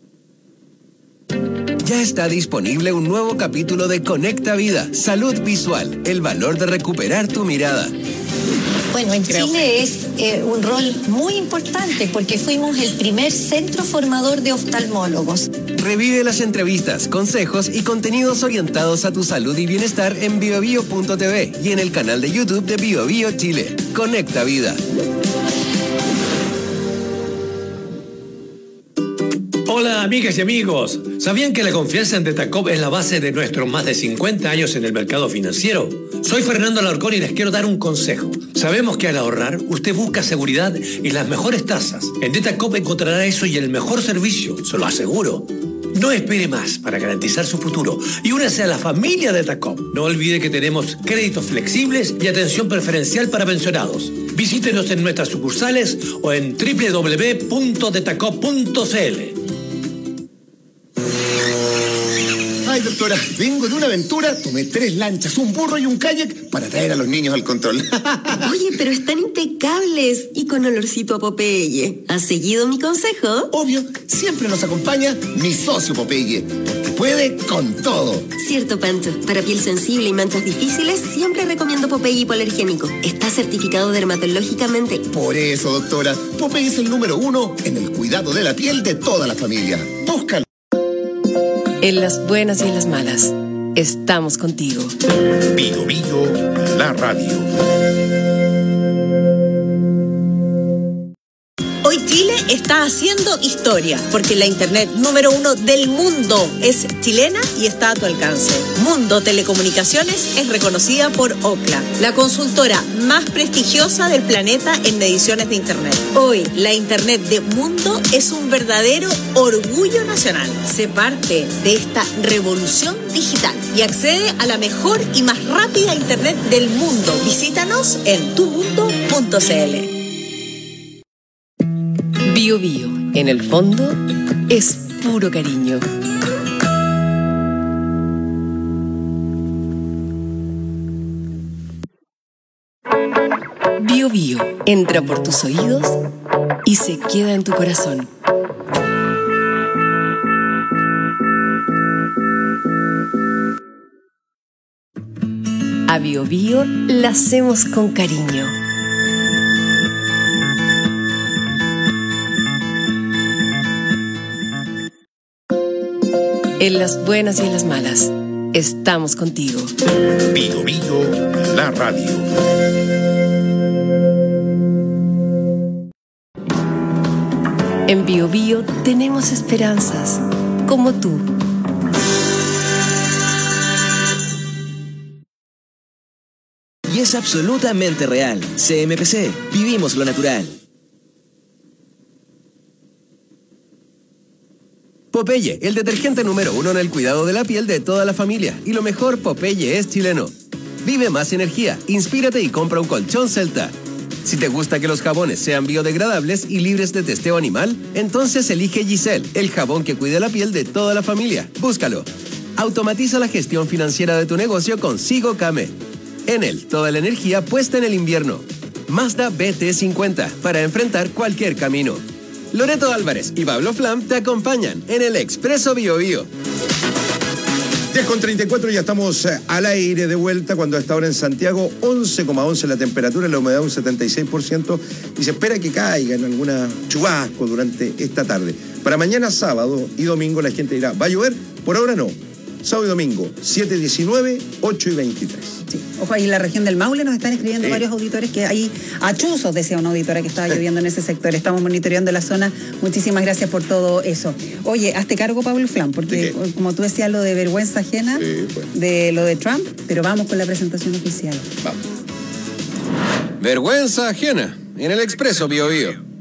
Ya está disponible un nuevo capítulo de Conecta Vida, Salud Visual, el valor de recuperar tu mirada. Bueno, en Chile es eh, un rol muy importante porque fuimos el primer centro formador de oftalmólogos. Revive las entrevistas, consejos y contenidos orientados a tu salud y bienestar en biobio punto t v y en el canal de YouTube de BioBio Chile. Conecta Vida. Hola amigas y amigos, ¿sabían que la confianza en Detacop es la base de nuestros más de cincuenta años en el mercado financiero? Soy Fernando Alarcón y les quiero dar un consejo. Sabemos que al ahorrar, usted busca seguridad y las mejores tasas. En Detacop encontrará eso y el mejor servicio, se lo aseguro. No espere más para garantizar su futuro y únase a la familia Detacop. No olvide que tenemos créditos flexibles y atención preferencial para pensionados. Visítenos en nuestras sucursales o en doble u doble u doble u punto detacop punto cl. Ay, doctora, vengo de una aventura, tomé tres lanchas, un burro y un kayak para traer a los niños al control. Oye, pero están impecables y con olorcito a Popeye. ¿Has seguido mi consejo? Obvio, siempre nos acompaña mi socio Popeye, porque puede con todo. Cierto, Pancho. Para piel sensible y manchas difíciles, siempre recomiendo Popeye hipoalergénico. Está certificado dermatológicamente. Por eso, doctora, Popeye es el número uno en el cuidado de la piel de toda la familia. Búscalo. En las buenas y en las malas, estamos contigo. Bio Bio, la radio. Hoy Chile está haciendo historia, porque la internet número uno del mundo es chilena y está a tu alcance. Mundo Telecomunicaciones es reconocida por Ookla, la consultora más prestigiosa del planeta en mediciones de internet. Hoy, la internet de Mundo es un verdadero orgullo nacional. Sé parte de esta revolución digital y accede a la mejor y más rápida internet del mundo. Visítanos en tu mundo punto cl. Bio Bio, en el fondo, es puro cariño. Bio Bio, entra por tus oídos y se queda en tu corazón. A Bio Bio la hacemos con cariño. En las buenas y en las malas, estamos contigo. Bio Bio, la radio. En Bio Bio tenemos esperanzas, como tú. Y es absolutamente real. C M P C, vivimos lo natural. Popeye, el detergente número uno en el cuidado de la piel de toda la familia. Y lo mejor, Popeye es chileno. Vive más energía, inspírate y compra un colchón Celta. Si te gusta que los jabones sean biodegradables y libres de testeo animal, entonces elige Giselle, el jabón que cuida la piel de toda la familia. Búscalo. Automatiza la gestión financiera de tu negocio con Sigo Kame. En él, toda la energía puesta en el invierno. Mazda B T cincuenta, para enfrentar cualquier camino. Loreto Álvarez y Pablo Flam te acompañan en el Expreso Bio Bio. diez con treinta y cuatro, ya estamos al aire de vuelta, cuando a esta hora en Santiago once coma once la temperatura, la humedad un setenta y seis por ciento y se espera que caiga en alguna chubasco durante esta tarde. Para mañana sábado y domingo la gente dirá, ¿va a llover? Por ahora no. Sábado y domingo, siete diecinueve, ocho y veintitrés. Sí. Ojo, ahí en la región del Maule nos están escribiendo sí. varios auditores que hay achuzos, decía una auditora que estaba lloviendo en ese sector. Estamos monitoreando la zona. Muchísimas gracias por todo eso. Oye, hazte cargo, Pablo Flam, porque como tú decías, lo de vergüenza ajena, sí, bueno. de lo de Trump, pero vamos con la presentación oficial. Vamos. Vergüenza ajena en el Expreso Bio Bio.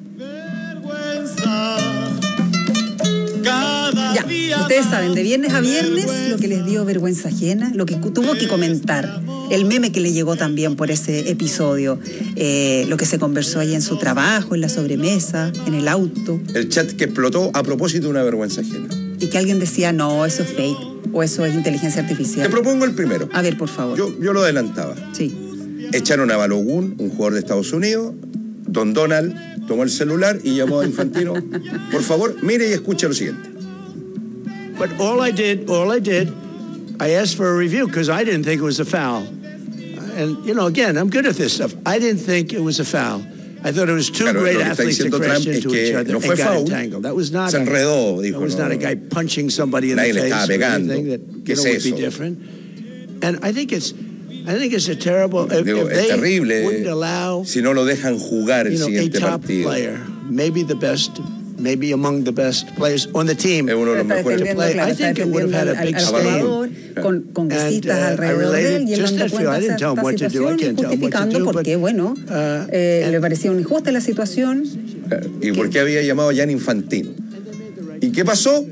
Ya, ustedes saben, de viernes a viernes lo que les dio vergüenza ajena, lo que tuvo que comentar, el meme que le llegó también por ese episodio, eh, lo que se conversó ahí en su trabajo, en la sobremesa, en el auto. El chat que explotó a propósito de una vergüenza ajena. Y que alguien decía, no, eso es fake, o eso es inteligencia artificial. Te propongo el primero. A ver, por favor. Yo, yo lo adelantaba. Sí. Echaron a Balogun, un jugador de Estados Unidos. Don Donald tomó el celular y llamó a Infantino. Por favor, mire y escuche lo siguiente. But all I did, all I did, I asked for a review because I didn't think it was a foul. And, you know, again, I'm good at this stuff. I didn't think it was a foul. I thought it was two claro, great athletes that crashed Trump into es each other no and fue got foul, entangled. That was not se enredó, a, dijo. That was no, not a guy punching somebody in the face. Nadie le estaba pegando. That, ¿Qué you know, es eso? would be different. And I think it's, I think it's a terrible. If, Digo, if es they terrible wouldn't allow, si no lo dejan jugar el you know, siguiente a top partido. player, maybe the best. Maybe among the best players on the team. Es uno de los mejores players. I think it would have had a big stain. Con congresistas uh, alrededor de él y él dando cuenta de esta situación, justificando por qué, bueno, uh, eh, le parecía injusta la situación. ¿Y por qué había llamado a Jan Infantino? ¿Y qué pasó?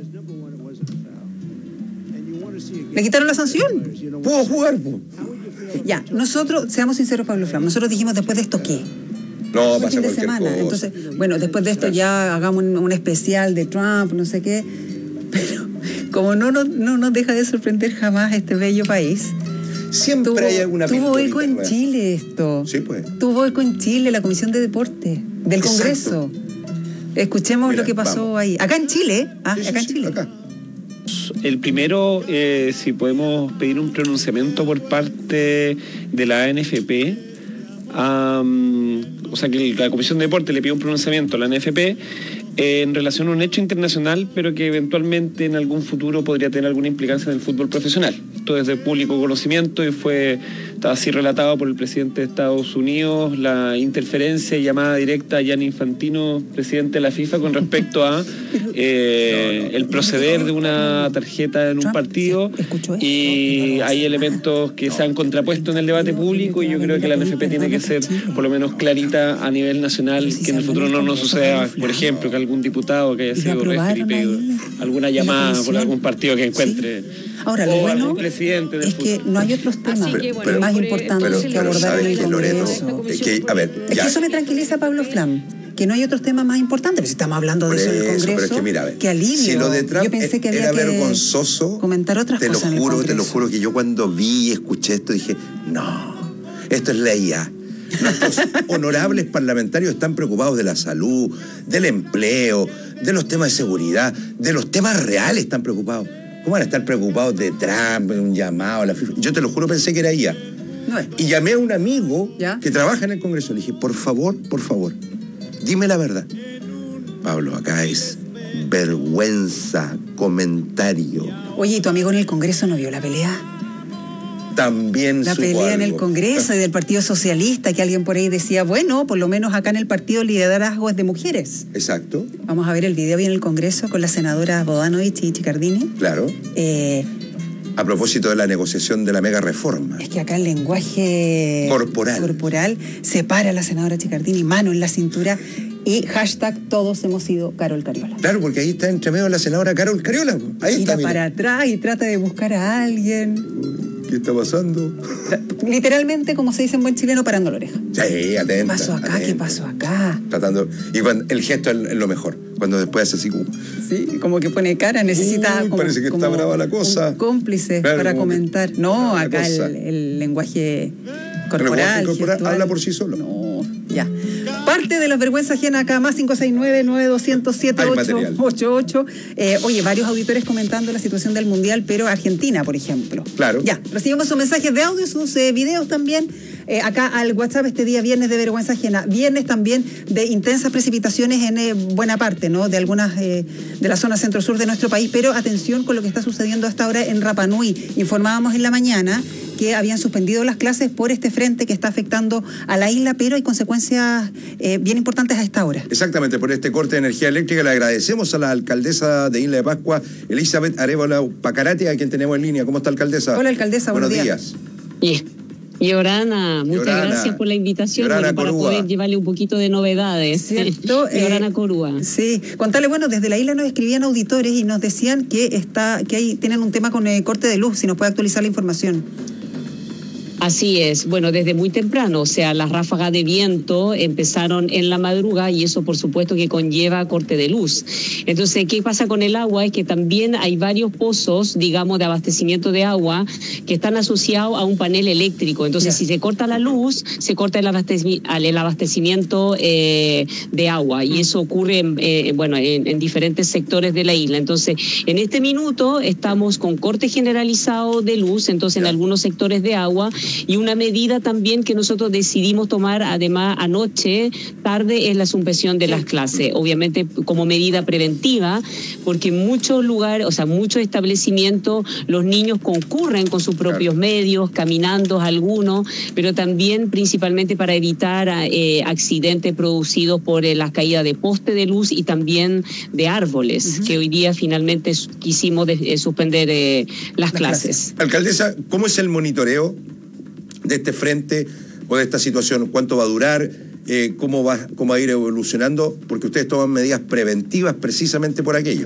¿Le quitaron la sanción? ¿Puedo jugar? Ya, nosotros, seamos sinceros, Pablo Flam, nosotros dijimos después de esto, ¿qué? No, pasa fin de cualquier semana. Cosa. Entonces, bueno, después de esto ya hagamos un, un especial de Trump, no sé qué. Pero como no, no, no nos deja de sorprender jamás este bello país. Siempre tuvo, hay alguna Tuvo eco en Chile esto. Sí, pues. Tuvo eco en Chile, la Comisión de Deporte del Congreso. Exacto. Escuchemos Mira, lo que pasó vamos. ahí. Acá en Chile. Ah, sí, sí, acá en Chile. Acá. El primero, eh, si podemos pedir un pronunciamiento por parte de la A N F P. Um, o sea, que la Comisión de Deporte le pide un pronunciamiento a la A N F P eh, en relación a un hecho internacional, pero que eventualmente en algún futuro podría tener alguna implicancia en el fútbol profesional. Esto es de público conocimiento y fue estaba así relatado por el presidente de Estados Unidos, la interferencia y llamada directa a Gianni Infantino, presidente de la FIFA, con respecto a eh, el proceder de una tarjeta en un partido, y hay elementos que se han contrapuesto en el debate público, y yo creo que la A N F P tiene que ser por lo menos clarita a nivel nacional, que en el futuro no nos suceda, por ejemplo, que algún diputado que haya sido referido alguna llamada por algún partido que encuentre. Ahora, lo o bueno algún presidente del es fútbol. que no hay otros temas que, bueno, más importantes pero, que abordar en el Congreso. Es que, a ver, es que eso me tranquiliza, Pablo Flam, que no hay otros temas más importantes. Pero si estamos hablando de eso en el Congreso, pero es que, mira, a ver, qué alivio. Si lo de Trump yo pensé que había era que vergonzoso, comentar otras te cosas lo en el juro, Congreso. te lo juro que yo cuando vi y escuché esto dije, no, esto es la I A. Nuestros honorables parlamentarios están preocupados de la salud, del empleo, de los temas de seguridad, de los temas reales están preocupados. ¿Cómo van a estar preocupados de Trump, un llamado a la FIFA? Yo te lo juro, pensé que era I A. No es. Y llamé a un amigo ¿Ya? que trabaja en el Congreso. Le dije, por favor, por favor, dime la verdad. Pablo, acá es vergüenza, comentario. Oye, ¿y tu amigo en el Congreso no vio la pelea? también la supo pelea en algo. el Congreso y del Partido Socialista, que alguien por ahí decía, bueno, por lo menos acá en el partido el liderazgo es de mujeres. Exacto. Vamos a ver el video bien en el Congreso con las senadoras Bodanovich y Chicardini. Claro. Eh, a propósito de la negociación de la mega reforma. Es que acá el lenguaje corporal, corporal separa a la senadora Chicardini, mano en la cintura, y hashtag todos hemos sido Carol Cariola. Claro, porque ahí está entre medio la senadora Carol Cariola. Ahí Mira está, mira. para atrás y trata de buscar a alguien. ¿Qué está pasando? Literalmente, como se dice en buen chileno, parando la oreja. Sí, atenta. ¿Qué pasó acá? atenta. ¿Qué pasó acá? Tratando. Y cuando, el gesto es lo mejor. Cuando después hace así como. Sí, como que pone cara, necesita. Uy, como, parece que como está brava la cosa. Un cómplice claro, para comentar. No, acá el, el lenguaje corporal. El lenguaje corporal gestual, habla por sí solo. No, ya. Parte de las vergüenzas ajenas acá, más cinco seis nueve, nueve dos cero cero, siete ocho ocho. Eh, oye, varios auditores comentando la situación del Mundial, pero Argentina, por ejemplo. Claro. Ya, recibimos sus mensajes de audio, sus eh, videos también. Eh, acá al WhatsApp este día, viernes de vergüenza ajena. Viernes también de intensas precipitaciones en eh, buena parte, ¿no? De algunas eh, de la zona centro-sur de nuestro país, pero atención con lo que está sucediendo hasta ahora en Rapa Nui. Informábamos en la mañana que habían suspendido las clases por este frente que está afectando a la isla, pero hay consecuencias eh, bien importantes a esta hora. Exactamente, por este corte de energía eléctrica le agradecemos a la alcaldesa de Isla de Pascua, Elizabeth Arevalo Pacarati, a quien tenemos en línea. ¿Cómo está, alcaldesa? Hola, alcaldesa, buenos, buenos días. días. Y Orana, muchas Llorana, gracias por la invitación, bueno, para Corúa. poder llevarle un poquito de novedades. ¿Cierto? Orana eh, Corúa. Sí, contarle, bueno, desde la isla nos escribían auditores y nos decían que está, que hay, tienen un tema con el corte de luz, si nos puede actualizar la información. Así es, bueno, desde muy temprano, o sea, las ráfagas de viento empezaron en la madrugada y eso por supuesto que conlleva corte de luz. Entonces, ¿qué pasa con el agua? Es que también hay varios pozos, digamos, de abastecimiento de agua que están asociados a un panel eléctrico. Entonces, yeah. si se corta la luz, se corta el abastecimiento, el abastecimiento eh, de agua y eso ocurre, en, eh, bueno, en, en diferentes sectores de la isla. Entonces, en este minuto estamos con corte generalizado de luz, entonces yeah. en algunos sectores de agua. Y una medida también que nosotros decidimos tomar, además, anoche, tarde, es la suspensión de las clases. Obviamente como medida preventiva, porque en muchos lugares, o sea, muchos establecimientos, los niños concurren con sus propios claro. medios, caminando algunos, pero también principalmente para evitar eh, accidentes producidos por eh, las caídas de poste de luz y también de árboles, uh-huh. que hoy día finalmente quisimos de, eh, suspender eh, las, las clases. clases. Alcaldesa, ¿cómo es el monitoreo de este frente o de esta situación? ¿Cuánto va a durar? Eh, ¿cómo va, cómo va a ir evolucionando? Porque ustedes toman medidas preventivas precisamente por aquello.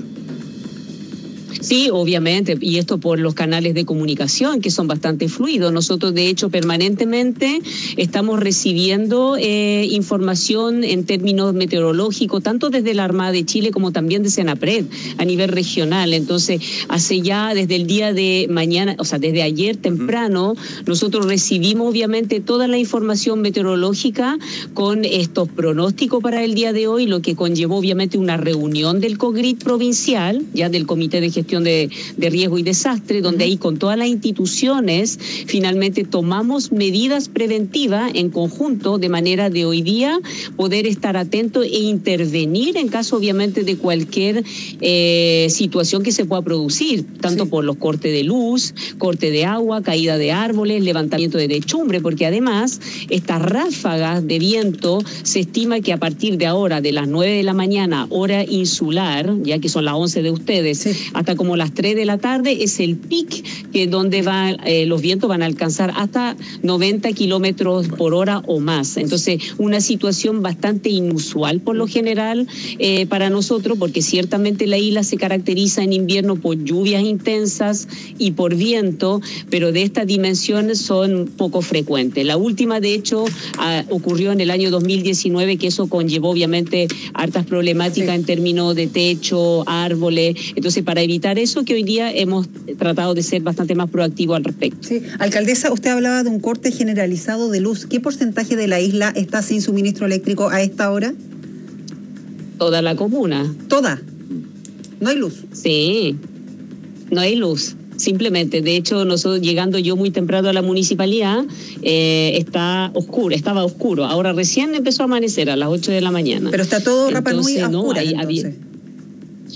Sí, obviamente, y esto por los canales de comunicación que son bastante fluidos. Nosotros, de hecho, permanentemente estamos recibiendo eh, información en términos meteorológicos, tanto desde la Armada de Chile como también de Senapred a nivel regional. Entonces, hace ya desde el día de mañana, o sea, desde ayer temprano, nosotros recibimos obviamente toda la información meteorológica con estos pronósticos para el día de hoy, lo que conllevó obviamente una reunión del COGRID provincial, ya del Comité de Gestión De, de riesgo y desastre, donde ahí con todas las instituciones finalmente tomamos medidas preventivas en conjunto de manera de hoy día poder estar atentos e intervenir en caso obviamente de cualquier eh, situación que se pueda producir, tanto sí. por los cortes de luz, corte de agua, caída de árboles, levantamiento de techumbre, porque además estas ráfagas de viento se estima que a partir de ahora, de las nueve de la mañana, hora insular, ya que son las once de ustedes, sí. hasta como las tres de la tarde es el pic que donde va, eh, los vientos van a alcanzar hasta noventa kilómetros por hora o más. Entonces, una situación bastante inusual por lo general eh, para nosotros, porque ciertamente la isla se caracteriza en invierno por lluvias intensas y por viento, pero de estas dimensiones son poco frecuentes. La última, de hecho, ah, ocurrió en el año dos mil diecinueve, que eso conllevó obviamente hartas problemáticas sí. en términos de techo, árboles. Entonces, para evitar eso, que hoy día hemos tratado de ser bastante más proactivos al respecto. Sí, alcaldesa, usted hablaba de un corte generalizado de luz. ¿Qué porcentaje de la isla está sin suministro eléctrico a esta hora? Toda la comuna. ¿Toda? ¿No hay luz? Sí, no hay luz. Simplemente, de hecho, nosotros llegando yo muy temprano a la municipalidad, eh, está oscuro, estaba oscuro. Ahora recién empezó a amanecer a las ocho de la mañana. Pero está todo Rapa Nui a oscuras, no, entonces. Había,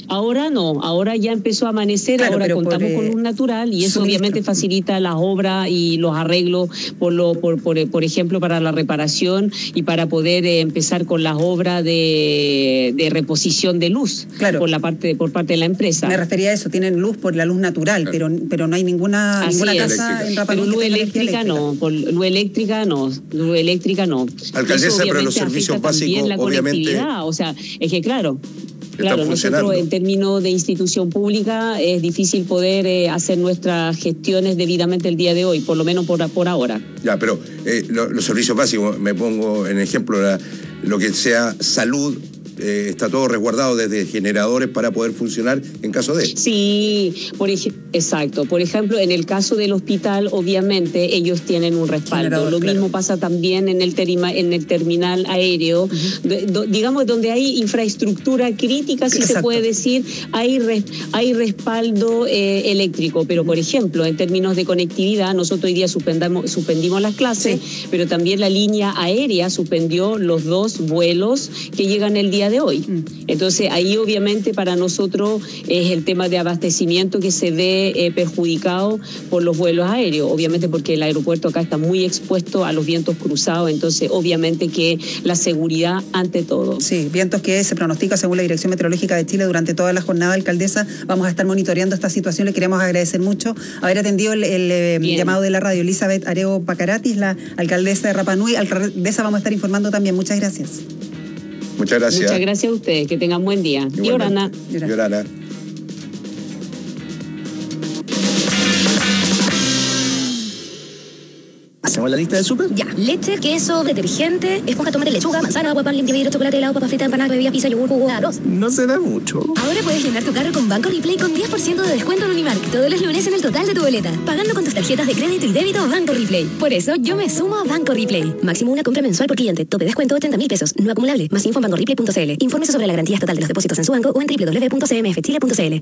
Ahora no, ahora ya empezó a amanecer, claro, ahora contamos por, eh, con luz natural y eso obviamente facilita las obras y los arreglos, por, lo, por, por, por ejemplo, para la reparación y para poder eh, empezar con las obras de, de reposición de luz, claro, por la parte por parte de la empresa. Me refería a eso, tienen luz por la luz natural, claro, pero pero no hay ninguna, ninguna casa en Rapa Nui. Pero luz eléctrica, eléctrica no, por luz eléctrica no, luz eléctrica no. Alcaldesa, pero los servicios básicos, la obviamente. O sea, es que claro. Claro, nosotros en términos de institución pública es difícil poder eh, hacer nuestras gestiones debidamente el día de hoy, por lo menos por, por ahora. Ya, pero eh, lo, los servicios básicos, me pongo en ejemplo, la, lo que sea salud, eh, está todo resguardado desde generadores para poder funcionar en caso de... Sí, por ej- exacto. Por ejemplo, en el caso del hospital, obviamente, ellos tienen un respaldo. Generador, lo claro. mismo pasa también en el, terima, en el terminal aéreo, uh-huh. de, do, digamos, donde hay infraestructura crítica, si exacto. se puede decir, hay, res, hay respaldo eh, eléctrico. Pero, por ejemplo, en términos de conectividad, nosotros hoy día suspendamos, suspendimos las clases, sí. pero también la línea aérea suspendió los dos vuelos que llegan el día de hoy. Entonces ahí obviamente para nosotros es el tema de abastecimiento que se ve eh, perjudicado por los vuelos aéreos, obviamente porque el aeropuerto acá está muy expuesto a los vientos cruzados, entonces obviamente que la seguridad ante todo. Sí, vientos que se pronostica según la Dirección Meteorológica de Chile durante toda la jornada, alcaldesa. Vamos a estar monitoreando esta situación, le queremos agradecer mucho haber atendido el, el eh, llamado de la radio. Elizabeth Areo Pacaratis, la alcaldesa de Rapa Nui. Alcaldesa, vamos a estar informando también. Muchas gracias. Muchas gracias. Muchas gracias a ustedes. Que tengan buen día. Yorana. Yorana. ¿Hacemos la lista de súper? Ya. Leche, queso, detergente, esponja, tomate, lechuga, manzana, agua, pan, limpia vidrio, chocolate, helado, papa frita, empanada, bebida, pizza, yogur, jugo, arroz. No se da mucho. Ahora puedes llenar tu carro con Banco Replay con diez por ciento de descuento en Unimark todos los lunes en el total de tu boleta. Pagando con tus tarjetas de crédito y débito Banco Replay. Por eso yo me sumo a Banco Replay. Máximo una compra mensual por cliente. Tope descuento ochenta mil pesos. No acumulable. Más info en banco replay punto c l. Infórmese sobre la garantía estatal de los depósitos en su banco o en doble u doble u doble u punto c m f chile punto c l.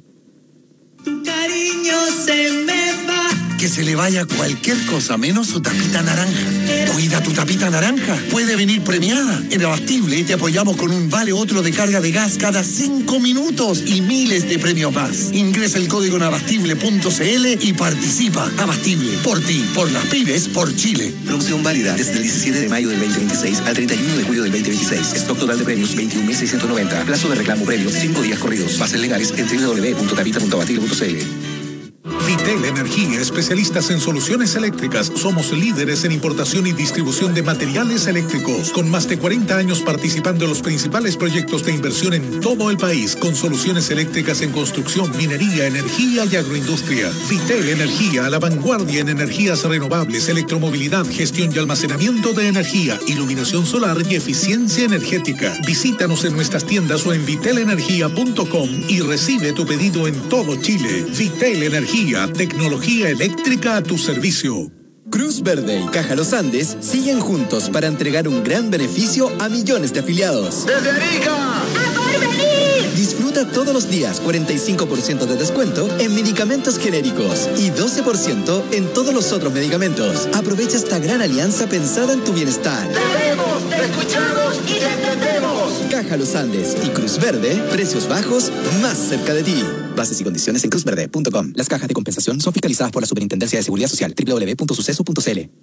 Tu cariño se me va. Que se le vaya cualquier cosa menos su tapita naranja. Cuida tu tapita naranja. Puede venir premiada. En Abastible te apoyamos con un vale otro de carga de gas cada cinco minutos y miles de premios más. Ingresa el código en abastible punto c l y participa. Abastible, por ti, por las pibes, por Chile. Promoción válida desde el diecisiete de mayo del veinte veintiséis al treinta y uno de julio del veinte veintiséis. Stock total de premios veintiún mil seiscientos noventa. Plazo de reclamo premios cinco días corridos. Bases legales en doble u doble u doble u punto tapita punto abastible punto c l. Vitel Energía, especialistas en soluciones eléctricas. Somos líderes en importación y distribución de materiales eléctricos, con más de cuarenta años participando en los principales proyectos de inversión en todo el país, con soluciones eléctricas en construcción, minería, energía y agroindustria. Vitel Energía, a la vanguardia en energías renovables, electromovilidad, gestión y almacenamiento de energía, iluminación solar y eficiencia energética. Visítanos en nuestras tiendas o en vitel energía punto com y recibe tu pedido en todo Chile. Vitel Energía, tecnología eléctrica a tu servicio. Cruz Verde y Caja Los Andes siguen juntos para entregar un gran beneficio a millones de afiliados. ¡Desde Arica! ¡A Porvenir! Disfruta todos los días cuarenta y cinco por ciento de descuento en medicamentos genéricos y doce por ciento en todos los otros medicamentos. Aprovecha esta gran alianza pensada en tu bienestar. ¡Te vemos, te escuchamos y te entendemos! Caja Los Andes y Cruz Verde, precios bajos más cerca de ti. Bases y condiciones en cruz verde punto com. Las cajas de compensación son fiscalizadas por la Superintendencia de Seguridad Social. doble u doble u doble u punto suceso punto c l.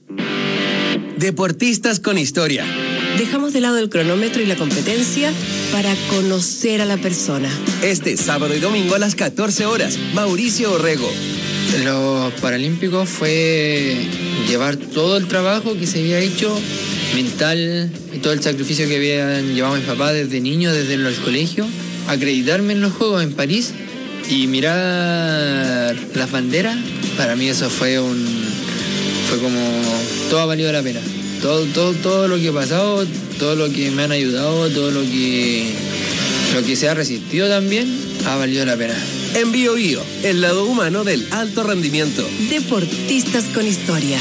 Deportistas con historia. Dejamos de lado el cronómetro y la competencia para conocer a la persona. Este sábado y domingo a las catorce horas, Mauricio Orrego. Los Paralímpicos fue llevar todo el trabajo que se había hecho mental y todo el sacrificio que habían llevado mis papás desde niño, desde el colegio, acreditarme en los Juegos en París y mirar las banderas. Para mí eso fue un fue como todo ha valido la pena. Todo, todo, todo lo que ha pasado, todo lo que me han ayudado, todo lo que lo que se ha resistido también ha valido la pena. En Bio Bio, el lado humano del alto rendimiento. Deportistas con historia.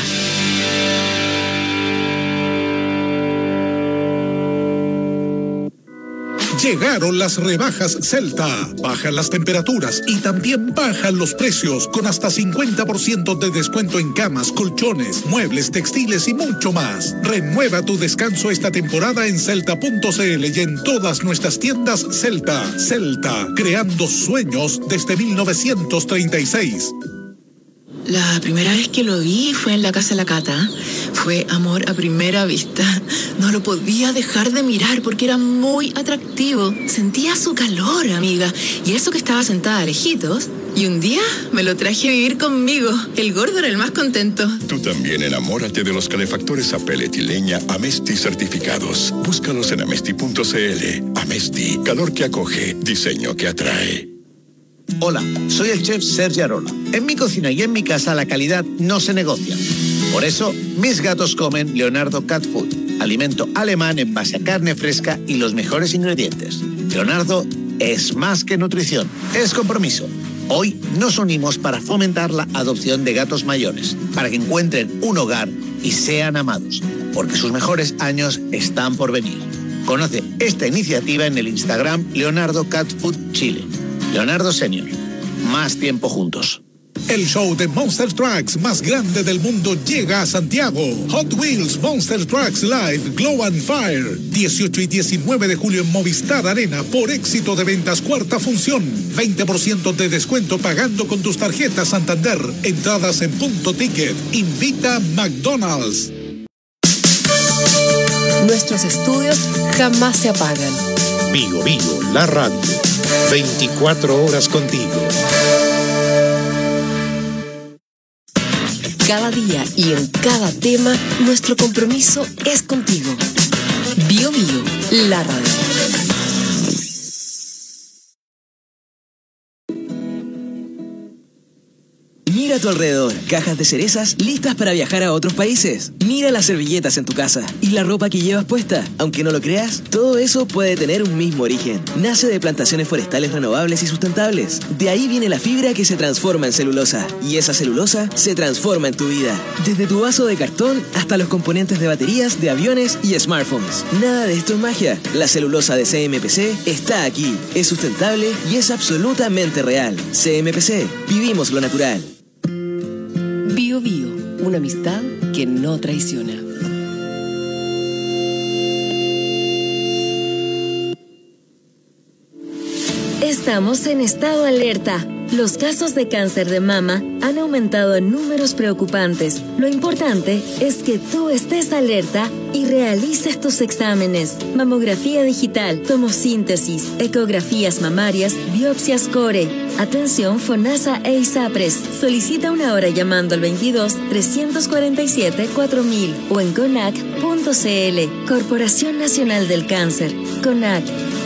Llegaron las rebajas Celta. Bajan las temperaturas y también bajan los precios con hasta cincuenta por ciento de descuento en camas, colchones, muebles, textiles y mucho más. Renueva tu descanso esta temporada en celta punto c l y en todas nuestras tiendas Celta. Celta, creando sueños desde mil novecientos treinta y seis. La primera vez que lo vi fue en la casa de la Cata. Fue amor a primera vista. No lo podía dejar de mirar porque era muy atractivo. Sentía su calor, amiga. Y eso que estaba sentada lejitos. Y un día me lo traje a vivir conmigo. El gordo era el más contento. Tú también enamórate de los calefactores a pellet y leña Amesti certificados. Búscalos en amesti punto c l. Amesti, calor que acoge, diseño que atrae. Hola, soy el chef Sergio Arola. En mi cocina y en mi casa la calidad no se negocia. Por eso, mis gatos comen Leonardo Cat Food, alimento alemán en base a carne fresca y los mejores ingredientes. Leonardo es más que nutrición, es compromiso. Hoy nos unimos para fomentar la adopción de gatos mayores, para que encuentren un hogar y sean amados, porque sus mejores años están por venir. Conoce esta iniciativa en el Instagram Leonardo Cat Food Chile. Leonardo Senior, más tiempo juntos. El show de Monster Trucks más grande del mundo llega a Santiago. Hot Wheels Monster Trucks Live Glow and Fire. dieciocho y diecinueve de julio en Movistar Arena por éxito de ventas cuarta función. veinte por ciento de descuento pagando con tus tarjetas Santander. Entradas en Punto Ticket. Invita McDonald's. Nuestros estudios jamás se apagan. Bio Bio, la radio. veinticuatro horas contigo. Cada día y en cada tema, nuestro compromiso es contigo. Bio Bio, la radio. Mira a tu alrededor, cajas de cerezas listas para viajar a otros países. Mira las servilletas en tu casa y la ropa que llevas puesta. Aunque no lo creas, todo eso puede tener un mismo origen. Nace de plantaciones forestales renovables y sustentables. De ahí viene la fibra que se transforma en celulosa. Y esa celulosa se transforma en tu vida. Desde tu vaso de cartón hasta los componentes de baterías, de aviones y smartphones. Nada de esto es magia. La celulosa de C M P C está aquí. Es sustentable y es absolutamente real. C M P C, vivimos lo natural. Bio Bio, una amistad que no traiciona. Estamos en estado alerta. Los casos de cáncer de mama han aumentado en números preocupantes. Lo importante es que tú estés alerta y realices tus exámenes. Mamografía digital, tomosíntesis, ecografías mamarias, biopsias core. Atención FONASA e ISAPRES. Solicita una hora llamando al veintidós, trescientos cuarenta y siete, cuatro mil o en conac punto c l. Corporación Nacional del Cáncer. CONAC.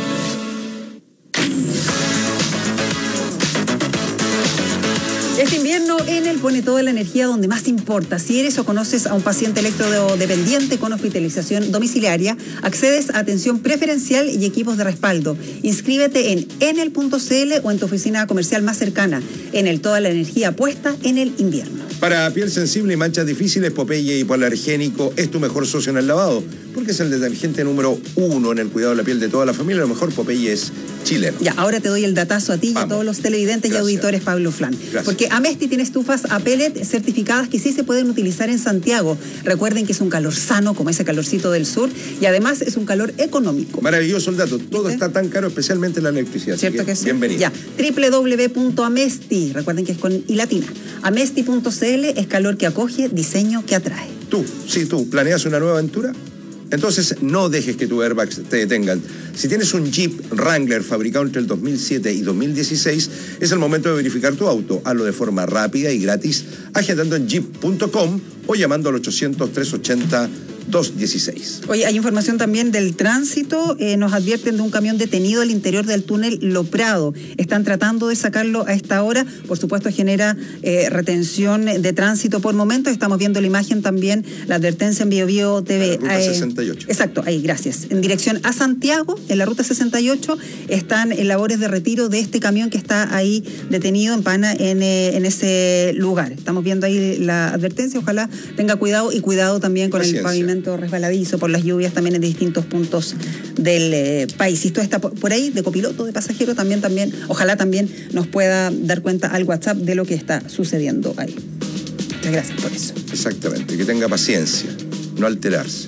Este invierno Enel pone toda la energía donde más importa. Si eres o conoces a un paciente electrodependiente con hospitalización domiciliaria, accedes a atención preferencial y equipos de respaldo. Inscríbete en enel punto c l o en tu oficina comercial más cercana. Enel, toda la energía puesta en el invierno. Para piel sensible y manchas difíciles, Popeye hipoalergénico es tu mejor socio en el lavado, porque es el detergente número uno en el cuidado de la piel de toda la familia. Lo mejor, Popeye es chileno. Ya, ahora te doy el datazo a ti y a todos los televidentes Gracias. y auditores, Pablo Flan. Gracias. Porque Amesti tiene estufas a pellet certificadas que sí se pueden utilizar en Santiago. Recuerden que es un calor sano, como ese calorcito del sur, y además es un calor económico. Maravilloso el dato. Todo ¿Sí? está tan caro, especialmente la electricidad. ¿Cierto que, que sí? Bienvenido. Ya, doble u doble u doble u punto amesti, recuerden que es con I latina. amesti punto c l es calor que acoge, diseño que atrae. Tú, sí, tú, ¿planeas una nueva aventura? Entonces no dejes que tus airbags te detengan. Si tienes un Jeep Wrangler fabricado entre el dos mil siete y dos mil dieciséis, es el momento de verificar tu auto. Hazlo de forma rápida y gratis, agendando en jeep punto com o llamando al ochocientos, trescientos ochenta, doscientos dieciséis. Oye, hay información también del tránsito. Eh, nos advierten de un camión detenido al interior del túnel Lo Prado. Están tratando de sacarlo a esta hora. Por supuesto, genera eh, retención de tránsito por momentos. Estamos viendo la imagen también, la advertencia en Bio Bio T V. La ruta eh, sesenta y ocho. Exacto, ahí, gracias. En dirección a Santiago, en la ruta sesenta y ocho, están en labores de retiro de este camión que está ahí detenido en Pana, en, eh, en ese lugar. Estamos viendo ahí la advertencia. Ojalá tenga cuidado y cuidado también con Paciencia. el pavimento pavimento resbaladizo por las lluvias también en distintos puntos del eh, país. Si esto está por, por ahí, de copiloto, de pasajero, también, también, ojalá también nos pueda dar cuenta al WhatsApp de lo que está sucediendo ahí. Muchas gracias por eso. Exactamente, que tenga paciencia, no alterarse.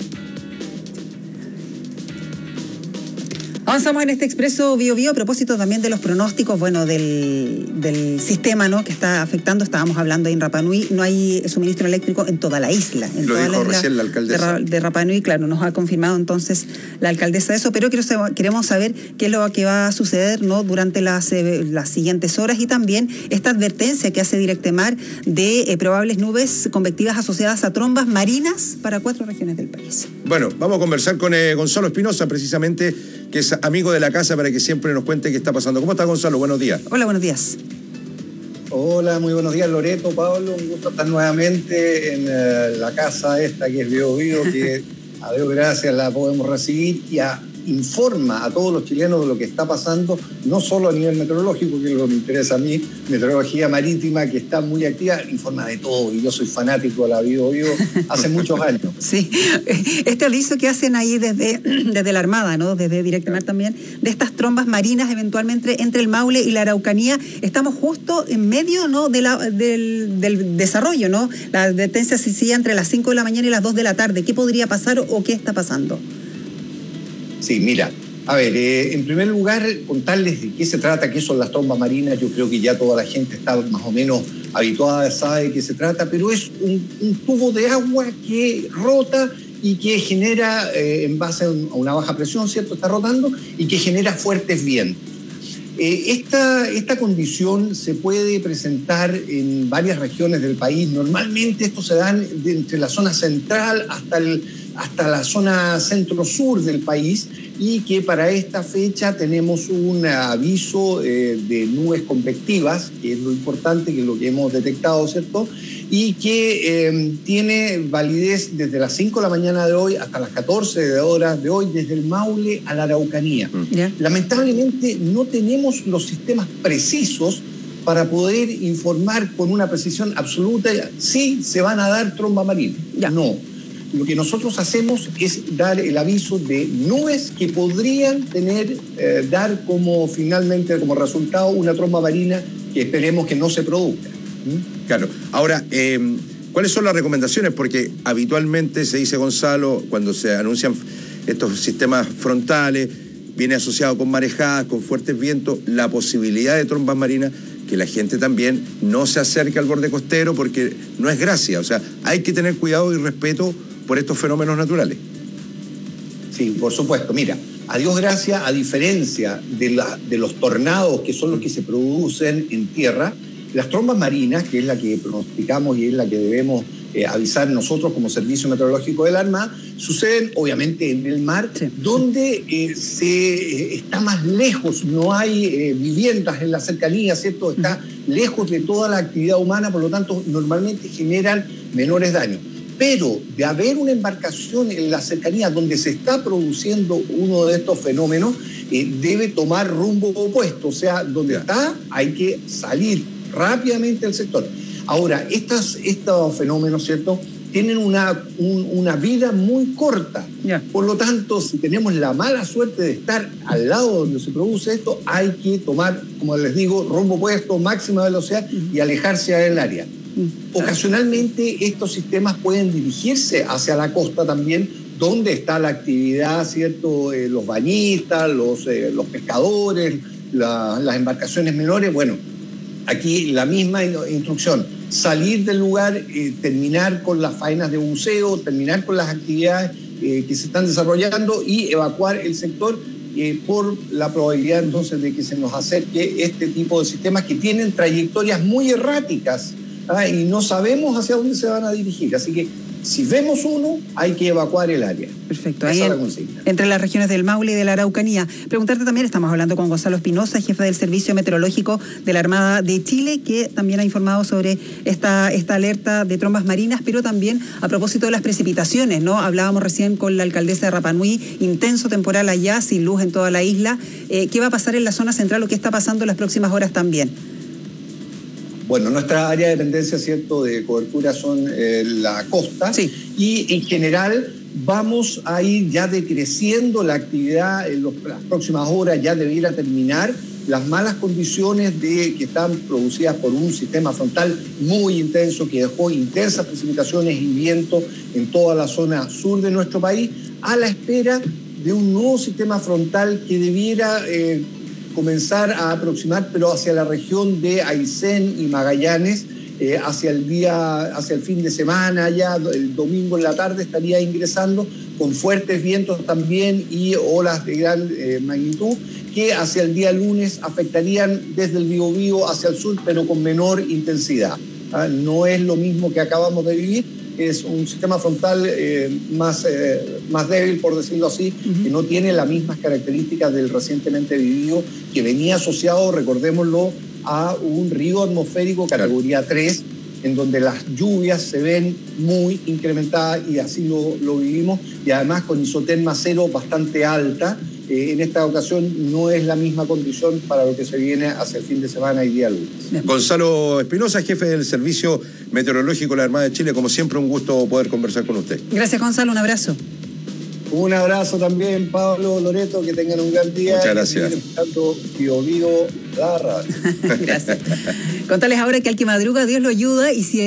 Avanzamos en este Expreso Bio Bio a propósito también de los pronósticos, bueno, del, del sistema, ¿no?, que está afectando. Estábamos hablando ahí en Rapa Nui, no hay suministro eléctrico en toda la isla. En Lo toda dijo la isla recién la alcaldesa. De, de Rapa Nui, claro, nos ha confirmado entonces la alcaldesa eso, pero quiero, queremos saber qué es lo que va a suceder, ¿no?, durante las, eh, las siguientes horas, y también esta advertencia que hace Directemar de eh, probables nubes convectivas asociadas a trombas marinas para cuatro regiones del país. Bueno, vamos a conversar con eh, Gonzalo Espinosa, precisamente, que es amigo de la casa, para que siempre nos cuente qué está pasando. ¿Cómo está, Gonzalo? Buenos días. Hola, buenos días. Hola, muy buenos días, Loreto, Pablo. Un gusto estar nuevamente en uh, la casa esta que es Bio Bio, que a Dios gracias la podemos recibir y a, informa a todos los chilenos de lo que está pasando, no solo a nivel meteorológico, que es lo que me interesa a mí, meteorología marítima, que está muy activa, informa de todo, y yo soy fanático de la Bio Bio hace muchos años. Sí, este aviso que hacen ahí desde, desde la Armada, ¿no?, desde Directemar también, de estas trombas marinas eventualmente entre el Maule y la Araucanía, estamos justo en medio, ¿no?, de la, del, del desarrollo, ¿no? La advertencia se sigue entre las cinco de la mañana y las dos de la tarde. ¿Qué podría pasar o qué está pasando? Sí, mira, a ver, eh, en primer lugar, contarles de qué se trata, qué son las trombas marinas. Yo creo que ya toda la gente está más o menos habituada, sabe de qué se trata, pero es un, un tubo de agua que rota y que genera, eh, en base a, un, a una baja presión, ¿cierto?, está rotando, y que genera fuertes vientos. Eh, esta, esta condición se puede presentar en varias regiones del país. Normalmente esto se da de entre la zona central hasta, el, hasta la zona centro-sur del país, y que para esta fecha tenemos un aviso eh, de nubes convectivas, que es lo importante, que es lo que hemos detectado, ¿cierto?, y que eh, tiene validez desde las cinco de la mañana de hoy hasta las catorce horas de hoy, desde el Maule a la Araucanía. Yeah. Lamentablemente no tenemos los sistemas precisos para poder informar con una precisión absoluta si se van a dar tromba marina. Yeah. No. Lo que nosotros hacemos es dar el aviso de nubes que podrían tener, eh, dar como finalmente, como resultado, una tromba marina que esperemos que no se produzca. ¿Mm? Claro. Ahora, eh, ¿cuáles son las recomendaciones? Porque habitualmente se dice, Gonzalo, cuando se anuncian estos sistemas frontales, viene asociado con marejadas, con fuertes vientos, la posibilidad de trombas marinas, que la gente también no se acerque al borde costero, porque no es gracia. O sea, hay que tener cuidado y respeto por estos fenómenos naturales. Sí, por supuesto. Mira, a Dios gracias, a diferencia de, la, de los tornados, que son los que se producen en tierra, las trombas marinas, que es la que pronosticamos y es la que debemos eh, avisar nosotros como Servicio Meteorológico del Armada, suceden obviamente en el mar, sí, donde eh, se eh, está más lejos, no hay eh, viviendas en la cercanía, ¿cierto? Está lejos de toda la actividad humana, por lo tanto normalmente generan menores daños. Pero de haber una embarcación en la cercanía donde se está produciendo uno de estos fenómenos, eh, debe tomar rumbo opuesto, o sea, donde está hay que salir rápidamente del sector. Ahora, estas, estos fenómenos, ¿cierto?, tienen una, un, una vida muy corta. Yeah. Por lo tanto, si tenemos la mala suerte de estar al lado donde se produce esto, hay que tomar, como les digo, rumbo opuesto, máxima velocidad y alejarse del área. Ocasionalmente estos sistemas pueden dirigirse hacia la costa también, donde está la actividad, ¿cierto? Eh, los bañistas, los, eh, los pescadores, la, las embarcaciones menores. Bueno, aquí la misma instrucción: salir del lugar, eh, terminar con las faenas de buceo, terminar con las actividades eh, que se están desarrollando y evacuar el sector eh, por la probabilidad entonces de que se nos acerque este tipo de sistemas que tienen trayectorias muy erráticas. Ah, y no sabemos hacia dónde se van a dirigir. Así que si vemos uno, hay que evacuar el área. Perfecto. Ahí en, entre las regiones del Maule y de la Araucanía. Preguntarte también, estamos hablando con Gonzalo Espinosa, jefe del Servicio Meteorológico de la Armada de Chile, que también ha informado sobre esta, esta alerta de trombas marinas, pero también a propósito de las precipitaciones, ¿no? Hablábamos recién con la alcaldesa de Rapa Nui, intenso temporal allá, sin luz en toda la isla. Eh, ¿Qué va a pasar en la zona central o qué está pasando en las próximas horas también? Bueno, nuestra área de dependencia, ¿cierto?, de cobertura son eh, la costa, sí, y en general vamos a ir ya decreciendo la actividad en los, las próximas horas, ya debiera terminar. Las malas condiciones de, que están producidas por un sistema frontal muy intenso que dejó intensas precipitaciones y viento en toda la zona sur de nuestro país, a la espera de un nuevo sistema frontal que debiera eh, comenzar a aproximar, pero hacia la región de Aysén y Magallanes, eh, hacia el día, hacia el fin de semana, ya el domingo en la tarde estaría ingresando con fuertes vientos también y olas de gran eh, magnitud, que hacia el día lunes afectarían desde el Biobío hacia el sur, pero con menor intensidad. ¿Ah? No es lo mismo que acabamos de vivir, es un sistema frontal eh, más, eh, más débil, por decirlo así, uh-huh. que no tiene las mismas características del recientemente vivido, que venía asociado, recordémoslo, a un río atmosférico categoría tres, en donde las lluvias se ven muy incrementadas y así lo, lo vivimos, y además con isoterma cero bastante alta. Eh, en esta ocasión no es la misma condición para lo que se viene hacia el fin de semana y día lunes. Gonzalo Espinosa, jefe del Servicio Meteorológico de la Armada de Chile, como siempre un gusto poder conversar con usted. Gracias, Gonzalo, un abrazo. Un abrazo también, Pablo, Loreto, que tengan un gran día. Muchas gracias. Bio, Bio, la radio. Gracias. Contarles ahora que al que madruga Dios lo ayuda, y si